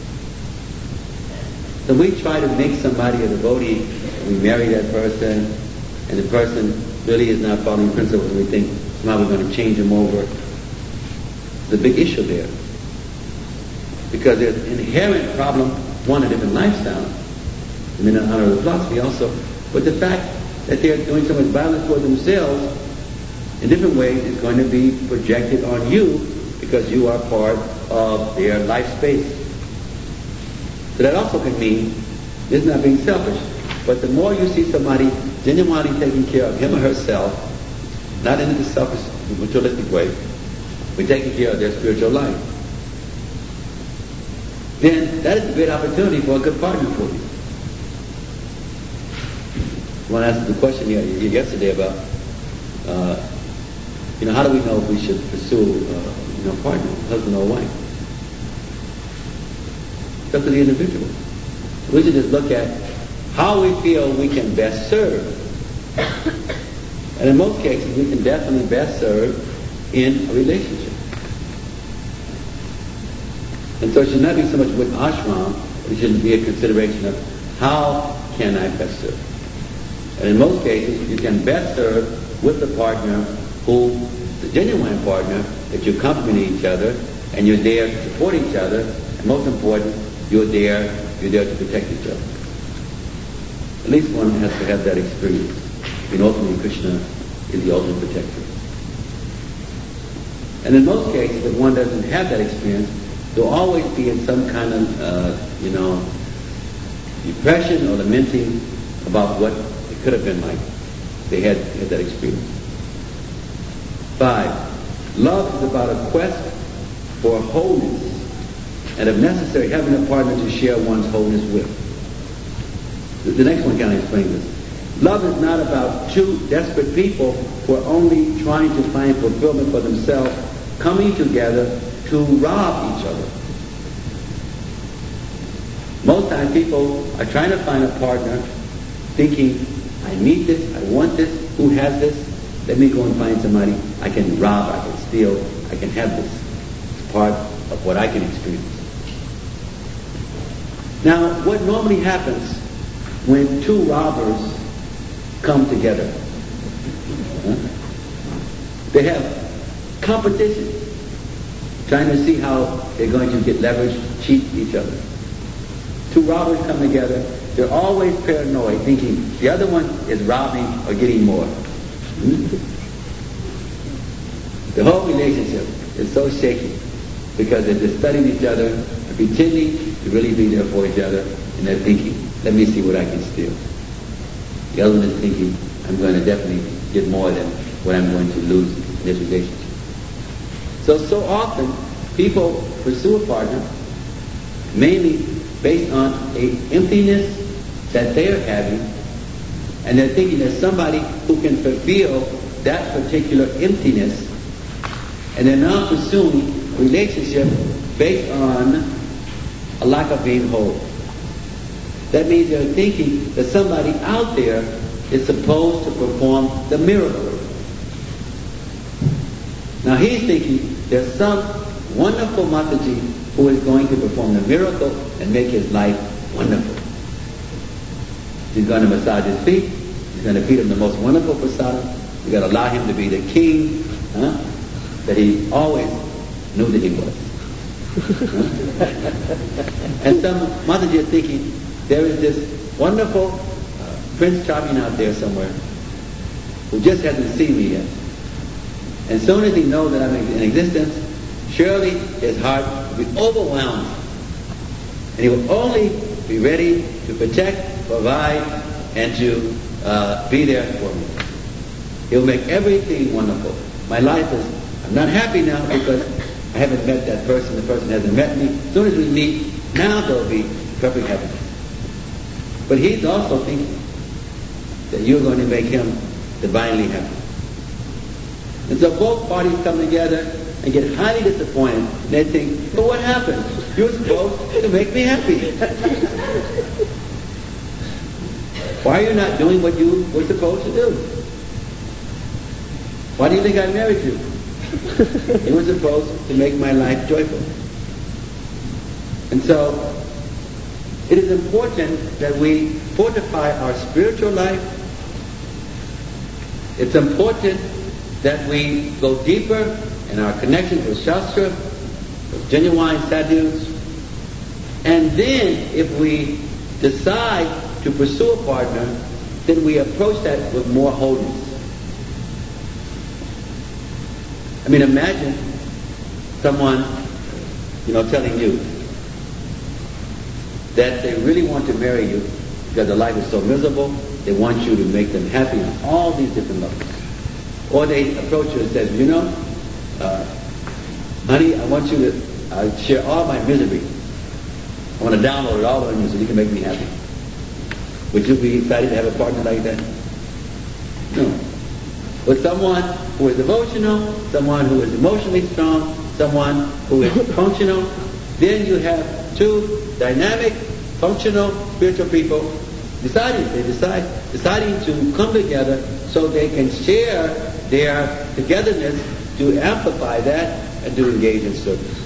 So we try to make somebody a devotee, we marry that person, and the person really is not following principles, and we think somehow we're going to change him over. There's a big issue there. Because there's an inherent problem, one, a different lifestyle, I mean, an honor of the philosophy also, but the fact that they're doing so much violence toward themselves in different ways is going to be projected on you because you are part of their life space. So that also can mean this is not being selfish, but the more you see somebody genuinely taking care of him or herself, not in a selfish, materialistic way, but taking care of their spiritual life, then that is a great opportunity for a good partner for you. I want to ask the question yesterday about, uh, you know, how do we know if we should pursue, uh, you know, a partner, husband or wife? It's up to the individual. We should just look at how we feel we can best serve. And in most cases, we can definitely best serve in a relationship. And so it should not be so much with ashram, but it should be a consideration of how can I best serve. And in most cases, you can best serve with the partner who, the genuine partner, that you complement each other, and you're there to support each other, and most important, you're there, you're there to protect each other. At least one has to have that experience. And ultimately, Krishna is the ultimate protector. And in most cases, if one doesn't have that experience, they'll always be in some kind of, uh, you know, depression or lamenting about what it could have been like. They had, had that experience. Five, love is about a quest for wholeness, and if necessary, having a partner to share one's wholeness with. The, the next one kind of explains this. Love is not about two desperate people who are only trying to find fulfillment for themselves, coming together to rob each other. Most times people are trying to find a partner thinking, I need this, I want this, who has this? Let me go and find somebody I can rob, I can steal, I can have this. It's part of what I can experience. Now, what normally happens when two robbers come together? Huh? They have competition, trying to see how they're going to get leverage, cheat each other. Two robbers come together, they're always paranoid, thinking the other one is robbing or getting more. The whole relationship is so shaky because they're just studying each other and pretending to really be there for each other, and they're thinking, let me see what I can steal. The other one is thinking, I'm going to definitely get more than what I'm going to lose in this relationship. So, so often, people pursue a partner mainly based on a emptiness that they're having, and they're thinking there's somebody who can fulfill that particular emptiness, and they're now pursuing a relationship based on a lack of being whole. That means they're thinking that somebody out there is supposed to perform the miracle. Now he's thinking there's some wonderful Mataji who is going to perform the miracle and make his life wonderful. He's going to massage his feet. He's going to feed him the most wonderful prasadam. He's going to allow him to be the king huh, that he always knew that he was. And some Mataji is thinking there is this wonderful uh, Prince Charming out there somewhere who just hasn't seen me yet. And as soon as he knows that I'm in existence, surely his heart will be overwhelmed. And he will only be ready to protect, provide, and to uh, be there for me. He'll make everything wonderful. My life is, I'm not happy now because I haven't met that person, the person hasn't met me. As soon as we meet, now there'll be perfect happiness. But he's also thinking that you're going to make him divinely happy. And so both parties come together and get highly disappointed. And they think, well, what happened? You were supposed to make me happy. Why are you not doing what you were supposed to do? Why do you think I married you? You were supposed to make my life joyful. And so, it is important that we fortify our spiritual life. It's important that we go deeper in our connection with Shastra, with genuine sadhus. And then, if we decide to pursue a partner, then we approach that with more wholeness. I mean, imagine someone, you know, telling you that they really want to marry you because their life is so miserable, they want you to make them happy on all these different levels. Or they approach you and say, you know, uh, honey, I want you to uh, share all my misery. I want to download it all on you so you can make me happy. Would you be excited to have a partner like that? No. But someone who is devotional, someone who is emotionally strong, someone who is functional, then you have two dynamic, functional, spiritual people deciding, they decide, deciding to come together so they can share their togetherness to amplify that and to engage in service.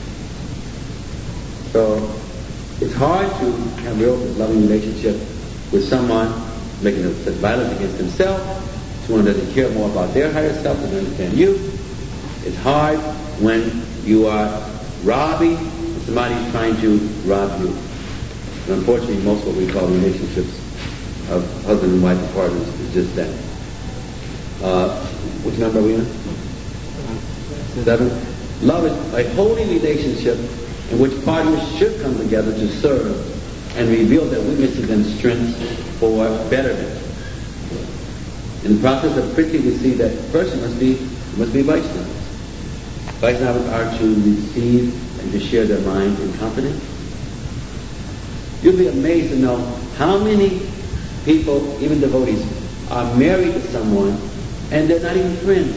So it's hard to have a real loving relationship with someone making such violence against himself, someone who doesn't care more about their higher self than understand you. It's hard when you are robbing, somebody's trying to rob you. And unfortunately, most of what we call relationships of husband and wife and partners is just that. Uh, which number are we on? Seven. Love is a holy relationship in which partners should come together to serve and reveal their weaknesses and strengths for betterment. In the process of Priti, we see that first must be must be Vaishnavas. Vaishnavas are to receive and to share their minds in confidence. You'll be amazed to know how many people, even devotees, are married to someone and they're not even friends.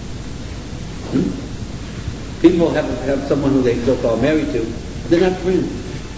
Hmm? People have, have someone who they so-called married to, but they're not friends.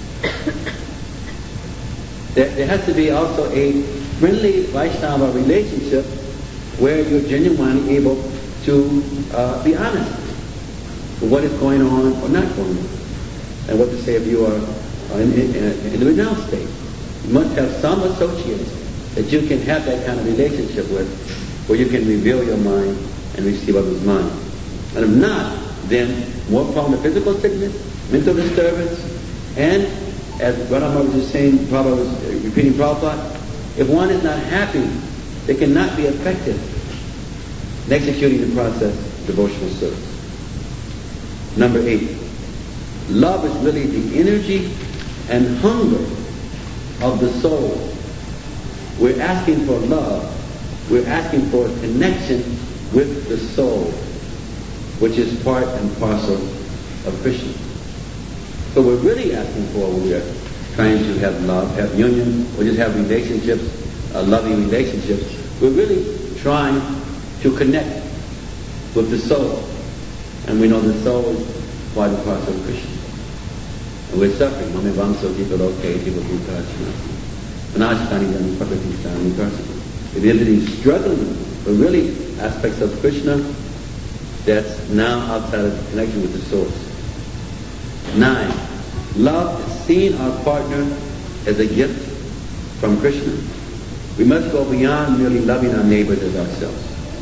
There, there has to be also a friendly Vaishnava relationship where you're genuinely able to uh, be honest with what is going on or not going on, and what to say if you are in, in, in the renounced state. You must have some associates that you can have that kind of relationship with, where you can reveal your mind and receive others' mind. And if not, then more prone to physical sickness, mental disturbance, and as Radha was just saying, Prabhupada was repeating Prabhupada, if one is not happy, they cannot be effective in executing the process of devotional service. Number eight, love is really the energy and hunger of the soul. We're asking for love. We're asking for a connection with the soul, which is part and parcel of Krishna. So we're really asking for when we're trying to have love, have union, or just have relationships, uh, loving relationships. We're really trying to connect with the soul. And we know the soul is part and parcel of Krishna. And we're suffering. Mame vamso kipaloke kipapukashna. Manashtani dani pakatistani karsana. We're really struggling, but really aspects of Krishna that's now outside of the connection with the source. Nine, love is seeing our partner as a gift from Krishna. We must go beyond merely loving our neighbors as ourselves.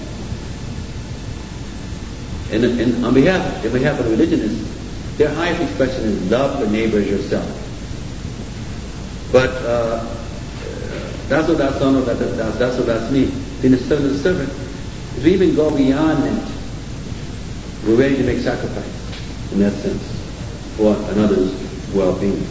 And, and on behalf, on behalf of the religionists, their highest expression is love your neighbor as yourself. But uh, that's what that's on, that's that's what that's me. Being a servant of the servant, if we even go beyond that, we're ready to make sacrifice in that sense for another's well-being.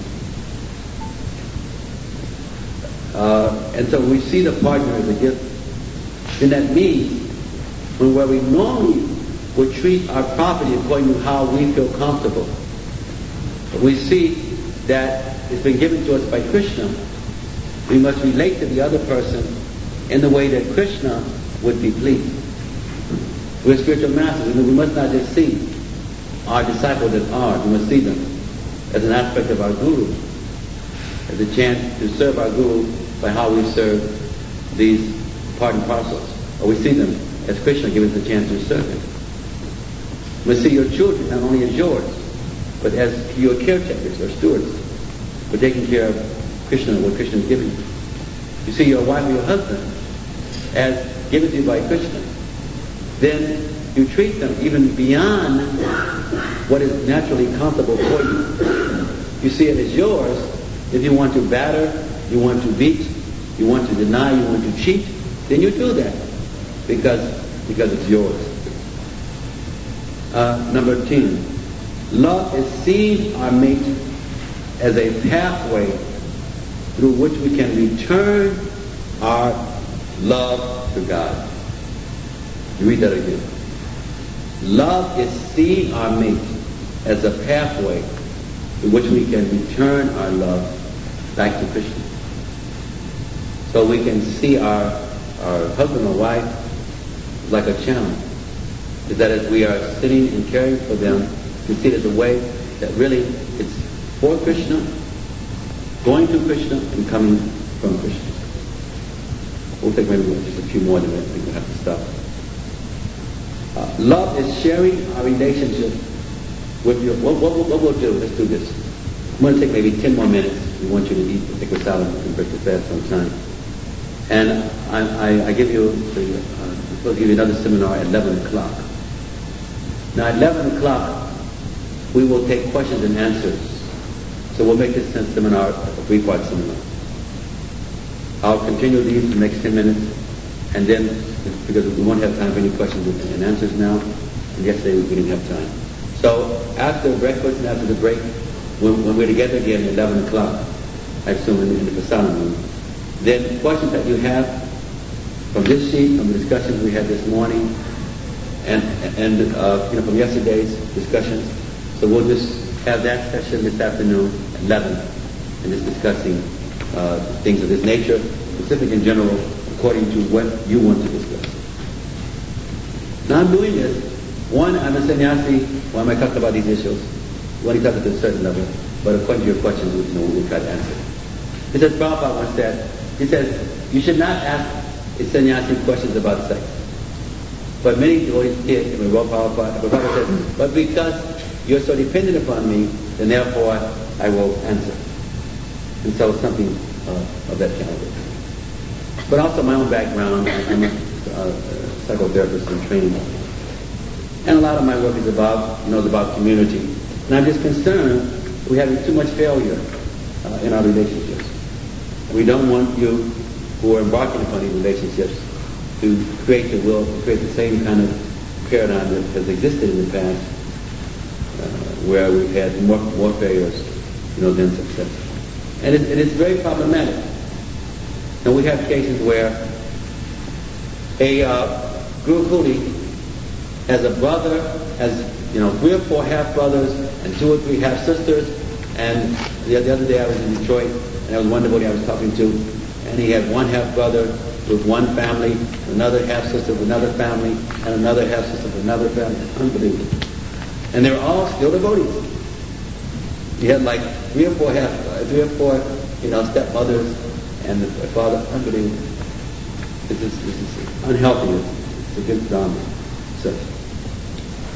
Uh, and so we see the partner as a gift. Then that means when where we normally would treat our property according to how we feel comfortable, we see that it's been given to us by Krishna. We must relate to the other person in the way that Krishna would be pleased. We're spiritual masters. We must not just see our disciples as ours. We must see them as an aspect of our Guru, as a chance to serve our Guru by how we serve these part and parcels. Or we see them as Krishna giving us a chance to serve Him. We see your children not only as yours, but as your caretakers or stewards. We're taking care of Krishna, what Krishna is giving you. You see your wife or your husband as given to you by Krishna. Then you treat them even beyond what is naturally comfortable for you. You see it as yours. If you want to batter, you want to beat, you want to deny, you want to cheat, then you do that because because it's yours. Uh, number ten, love is seeing our mate as a pathway through which we can return our love to God. You read that again. Love is seeing our mate as a pathway through which we can return our love back to Krishna. So we can see our, our husband or wife like a channel. Is that as we are sitting and caring for them, we see it as a way that really it's for Krishna, going to Krishna, and coming from Krishna. We'll take maybe just a few more than that. I think we'll have to stop. Uh, love is sharing our relationship with your... What, what, what we'll do, let's do this. I'm going to take maybe ten more minutes. We want you to eat. We'll take a salad and break the fast sometime. And I, I, I give you... The, uh, I'm supposed to give you another seminar at eleven o'clock. Now at eleven o'clock, we will take questions and answers. So we'll make this seminar a three-part seminar. I'll continue these in the next ten minutes, and then, because we won't have time for any questions and answers now, and yesterday we didn't have time. So after breakfast and after the break, when, when we're together again at eleven o'clock, I assume in, in the Prasadam room, then questions that you have from this sheet, from the discussions we had this morning, and and uh, you know from yesterday's discussions. So we'll just have that session this afternoon at eleven, and just discussing uh, things of this nature, specific in general, according to what you want to discuss. Now I'm doing this. One, I'm a sannyasi. Why am I talking about these issues? We only talk at a certain level, but according to your questions, you know, we'll try to answer. He says, Prabhupada once said, he says, you should not ask a sannyasi questions about sex. But many devotees did, and Prabhupada said, but because you're so dependent upon me, then therefore I will answer. And so something uh, of that caliber. But also my own background, I'm a uh, psychotherapist in training. And a lot of my work is about, you know, is about community. And I'm just concerned we're having too much failure uh, in our relationships. We don't want you who are embarking upon these relationships to create the will, to create the same kind of paradigm that has existed in the past, uh, where we've had more, more failures, you know, than success. And, it, and it's very problematic. And we have cases where a uh, Guru Kuli has a brother, has, you know, three or four half-brothers and two or three half-sisters. And the, the other day I was in Detroit, and there was one devotee I was talking to, and he had one half-brother with one family, another half-sister with another family, and another half-sister with another family. Unbelievable. And they're all still devotees. He had like three or four half, uh, three or four, you know, stepmothers, and the father. Unbelievable. This is, this is unhealthy. It's against Dharma. So,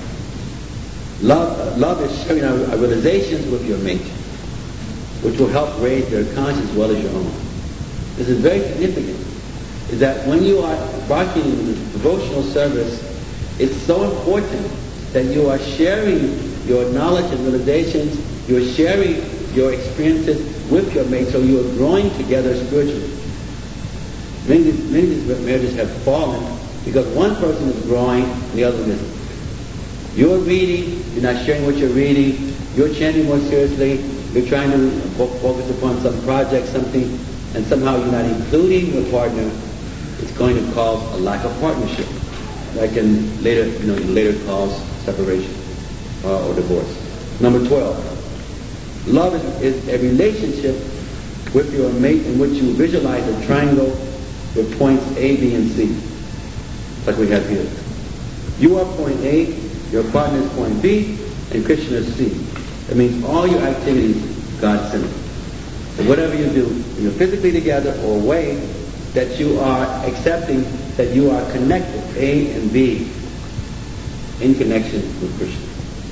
Love, love is sharing our, our realizations with your mate, which will help raise their conscience as well as your own. This is very significant, is that when you are embarking in the devotional service, it's so important that you are sharing your knowledge and realizations, you're sharing your experiences with your mate, so you are growing together spiritually. Many, many of these marriages have fallen because one person is growing and the other one isn't. You're reading, you're not sharing what you're reading, you're chanting more seriously, you're trying to focus upon some project, something, and somehow you're not including your partner. It's going to cause a lack of partnership, that can later, you know, later cause separation uh, or divorce. Number twelve, love is, is a relationship with your mate in which you visualize a triangle with points A, B, and C, like we have here. You are point A, your partner is point B, and Krishna is C. That means all your activities God-centered. So whatever you do, when you're physically together or away, that you are accepting that you are connected, A and B, in connection with Krishna.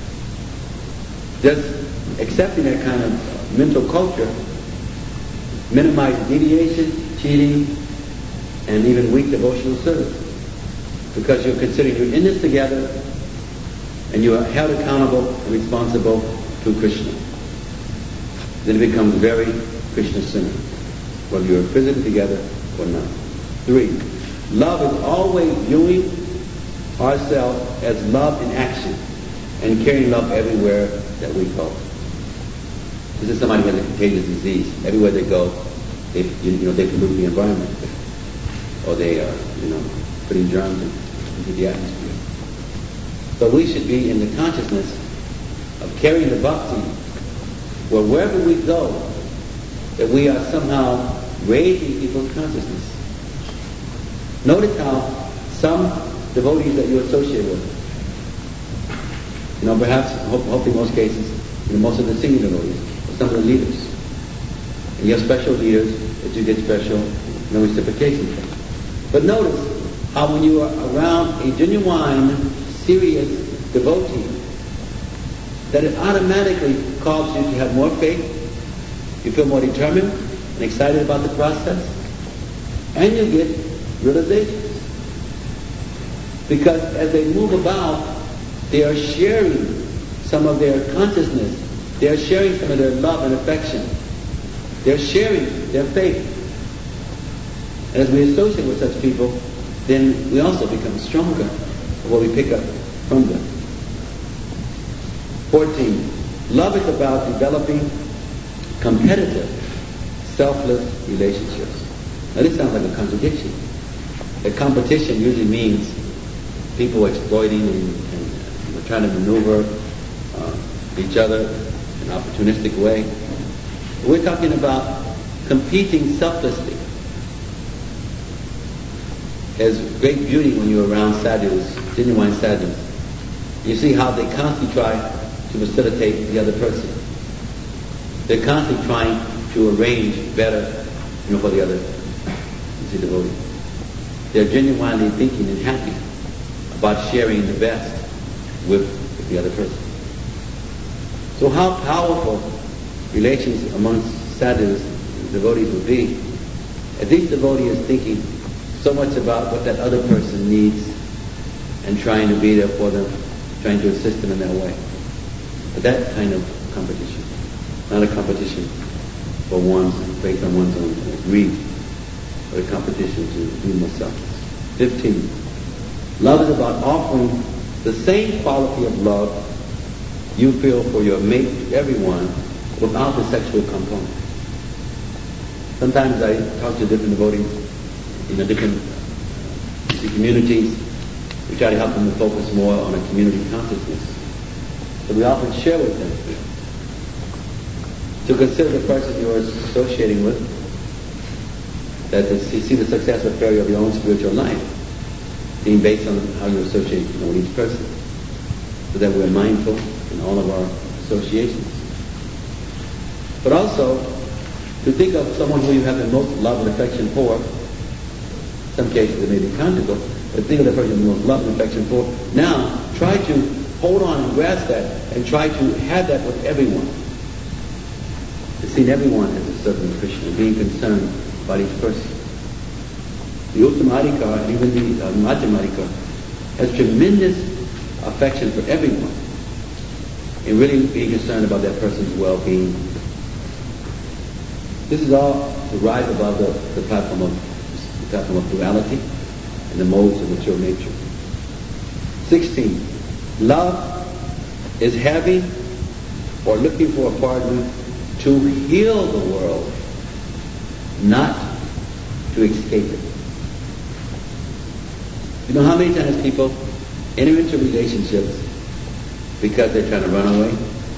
Just accepting that kind of mental culture minimizes deviation, cheating, and even weak devotional service. Because you're considering you're in this together and you are held accountable and responsible to Krishna. Then it becomes very Krishna-centered, whether you're physically together or not. Three, love is always viewing ourselves as love in action and carrying love everywhere that we go. This is somebody who has a contagious disease. Everywhere they go, they, you, you know, they pollute the environment, or they are, you know, putting germs into the atmosphere. So we should be in the consciousness of carrying the bhakti, where wherever we go, that we are somehow raising people's consciousness. Notice how some devotees that you associate with, you know, perhaps, hopefully most cases, you know, most of the senior devotees, or some of the leaders. And you have special leaders that you get special, you know, reciprocation from. But notice how when you are around a genuine, serious devotee, that it automatically causes you to have more faith, you feel more determined and excited about the process, and you get realizations. Because as they move about, they are sharing some of their consciousness, they are sharing some of their love and affection, they're sharing their faith. And as we associate with such people, then we also become stronger of what we pick up from them. fourteen. Love is about developing competitive, selfless relationships. Now this sounds like a contradiction. A competition usually means people exploiting and, and you know, trying to maneuver uh, each other in an opportunistic way. We're talking about competing selflessly. There's great beauty when you're around sadhus, genuine sadhus. You see how they constantly try to facilitate the other person. They're constantly trying to arrange better, you know, for the other, you see, devotee. They're genuinely thinking and happy about sharing the best with, with the other person. So how powerful relations amongst sadhus and devotees will be if each devotee is thinking so much about what that other person needs and trying to be there for them, trying to assist them in their way. But that kind of competition, not a competition for one's, based on one's own greed, but a competition to do more selfless. Fifteen. Love is about offering the same quality of love you feel for your mate to everyone without the sexual component. Sometimes I talk to different devotees in the different uh, communities. We try to help them to focus more on a community consciousness. So we often share with them to consider the person you're associating with, that to see, see the success or failure of your own spiritual life being based on how you associate, you know, with each person, so that we're mindful in all of our associations. But also to think of someone who you have the most love and affection for. In some cases it may be conjugal, but think of the person you have the most love and affection for. Now try to hold on and grasp that and try to have that with everyone. To see everyone as a servant Krishna, being concerned about each person. The Uttamadhikar and even the uh, Madhyamadhikar has tremendous affection for everyone and really being concerned about that person's well-being. This is all to rise above the, the platform of the platform of duality and the modes of material nature. Sixteen. Love is having or looking for a partner to heal the world, not to escape it. You know how many times people enter into relationships because they're trying to run away?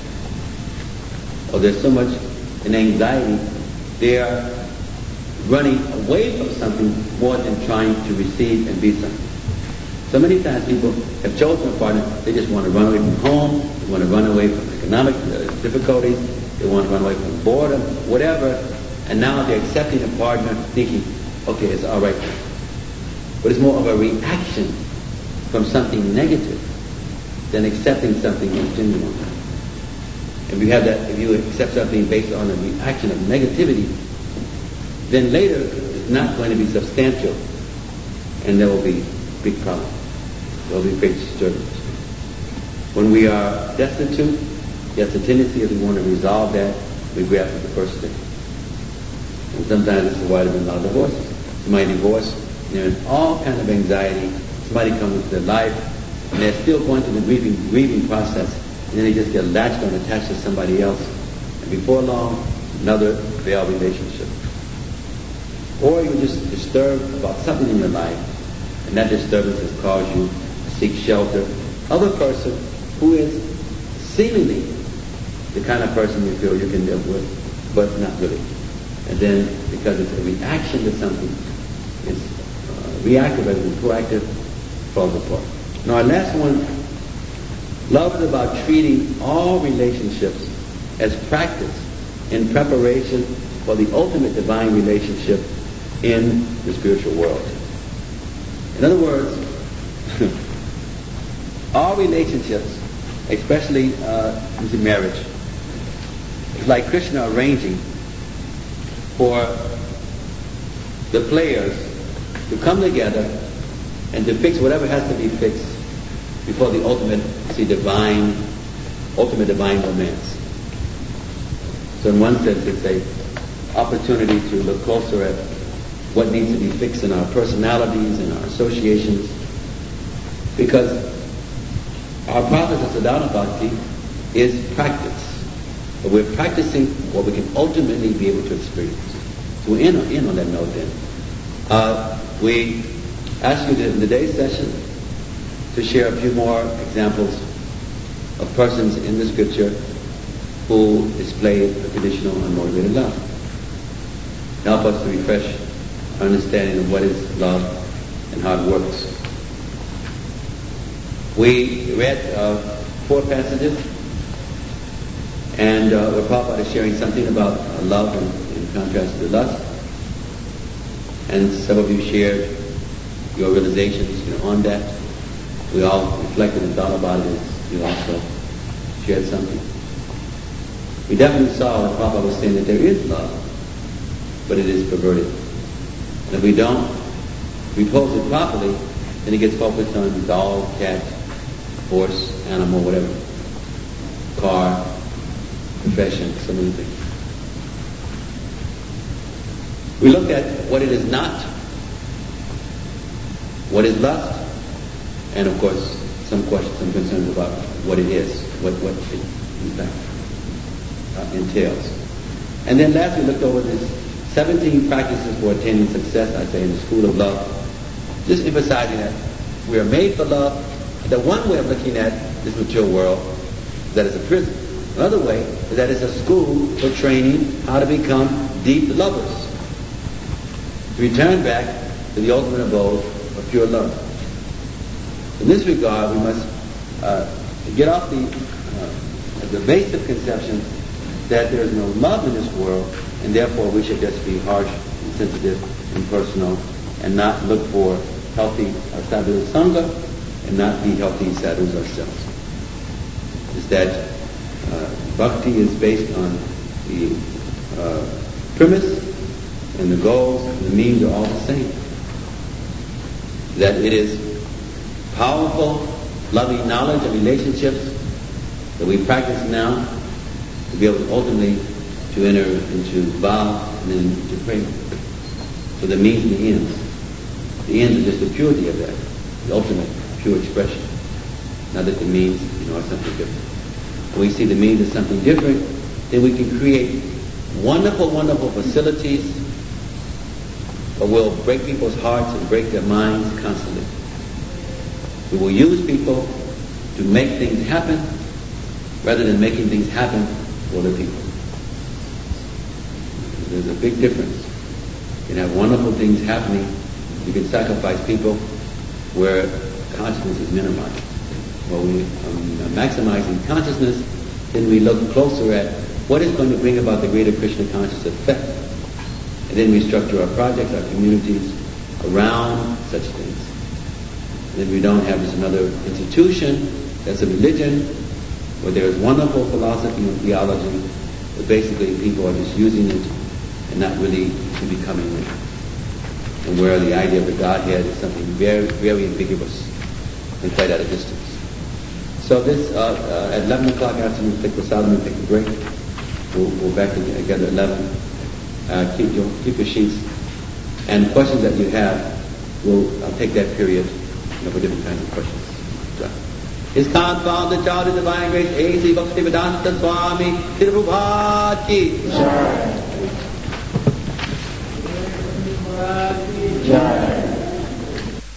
Or there's so much in anxiety, they are running away from something more than trying to receive and be something. So many times people have chosen a partner, they just want to run away from home, they want to run away from economic uh, difficulties, they want to run away from boredom, whatever, and now they're accepting a partner thinking, okay, it's all right. But it's more of a reaction from something negative than accepting something that's genuine. If you have that, if you accept something based on a reaction of negativity, then later it's not going to be substantial, and there will be big problems. There will be great disturbance. When we are destitute, there's a tendency, if we want to resolve that, we grab at the first thing. And sometimes this is why there have been a lot of divorces. Somebody divorced, they're in all kinds of anxiety. Somebody comes into their life, and they're still going through the grieving, grieving process, and then they just get latched on, attached to somebody else, and before long, another failed relationship. Or you're just disturbed about something in your life, and that disturbance has caused you to seek shelter of a person who is seemingly the kind of person you feel you can live with, but not really. And then, because it's a reaction to something, it's uh, reactive rather than proactive, falls apart. Now our last one, love is about treating all relationships as practice in preparation for the ultimate divine relationship in the spiritual world. In other words, all relationships, especially uh, in marriage, it's like Krishna arranging for the players to come together and to fix whatever has to be fixed before the ultimate, see, divine, ultimate divine romance. So in one sense, it's a opportunity to look closer at what needs to be fixed in our personalities and our associations, because our process of sadhana bhakti is practice. But we're practicing what we can ultimately be able to experience. So we're in, in on that note then. Uh, we ask you to, in today's session to share a few more examples of persons in the scripture who displayed a conditional unmotivated love. Help us to refresh our understanding of what is love and how it works. We read uh, four passages, and uh, where Prabhupada is sharing something about uh, love in, in contrast to lust. And some of you shared your realizations, you know, on that. We all reflected and thought about it. You also shared something. We definitely saw that Prabhupada was saying that there is love, but it is perverted. And if we don't repose it properly, then it gets focused on dog, cat, horse, animal, whatever, car, profession, so many things. We looked at what it is not, what is lust, and of course some questions, some concerns about what it is, what, what it in fact uh, entails. And then last we looked over this seventeen practices for attaining success, I say, in the school of love, just emphasizing that we are made for love. And the one way of looking at this material world is that it's a prison. Another way is that it's a school for training how to become deep lovers, to return back to the ultimate abode of pure love. In this regard, we must uh, get off the uh, the basic conception that there is no love in this world, and therefore we should just be harsh and sensitive and personal, and not look for healthy uh, sadhu sangha, and not be healthy sadhus ourselves. that uh, bhakti is based on the uh, premise, and the goals and the means are all the same. That it is powerful, loving knowledge and relationships that we practice now to be able to ultimately to enter into vow and then into prayer. So the means and the ends. The ends are just the purity of that, the ultimate pure expression. Not that the means, you know, are something different. When we see the means as something different, then we can create wonderful, wonderful facilities, but we'll break people's hearts and break their minds constantly. We will use people to make things happen rather than making things happen for the people. There's a big difference. You can have wonderful things happening. You can sacrifice people where consciousness is minimized. Well, we um, maximizing consciousness, then we look closer at what is going to bring about the greater Krishna conscious effect. And then we structure our projects, our communities around such things. And then we don't have just another institution that's a religion where there is wonderful philosophy and theology, but basically people are just using it and not really becoming it. And where the idea of the Godhead is something very, very ambiguous and quite at a distance. So this, uh, uh, at eleven o'clock after we take the sadhana, we take a break. We'll, we'll back together at eleven. Uh, keep your keep your sheets. And questions that you have, we'll I'll take that period, you know, for different kinds of questions. So, His Khan found the child of divine grace, A C Bhaktivedanta Swami, Tirupati ki Jai.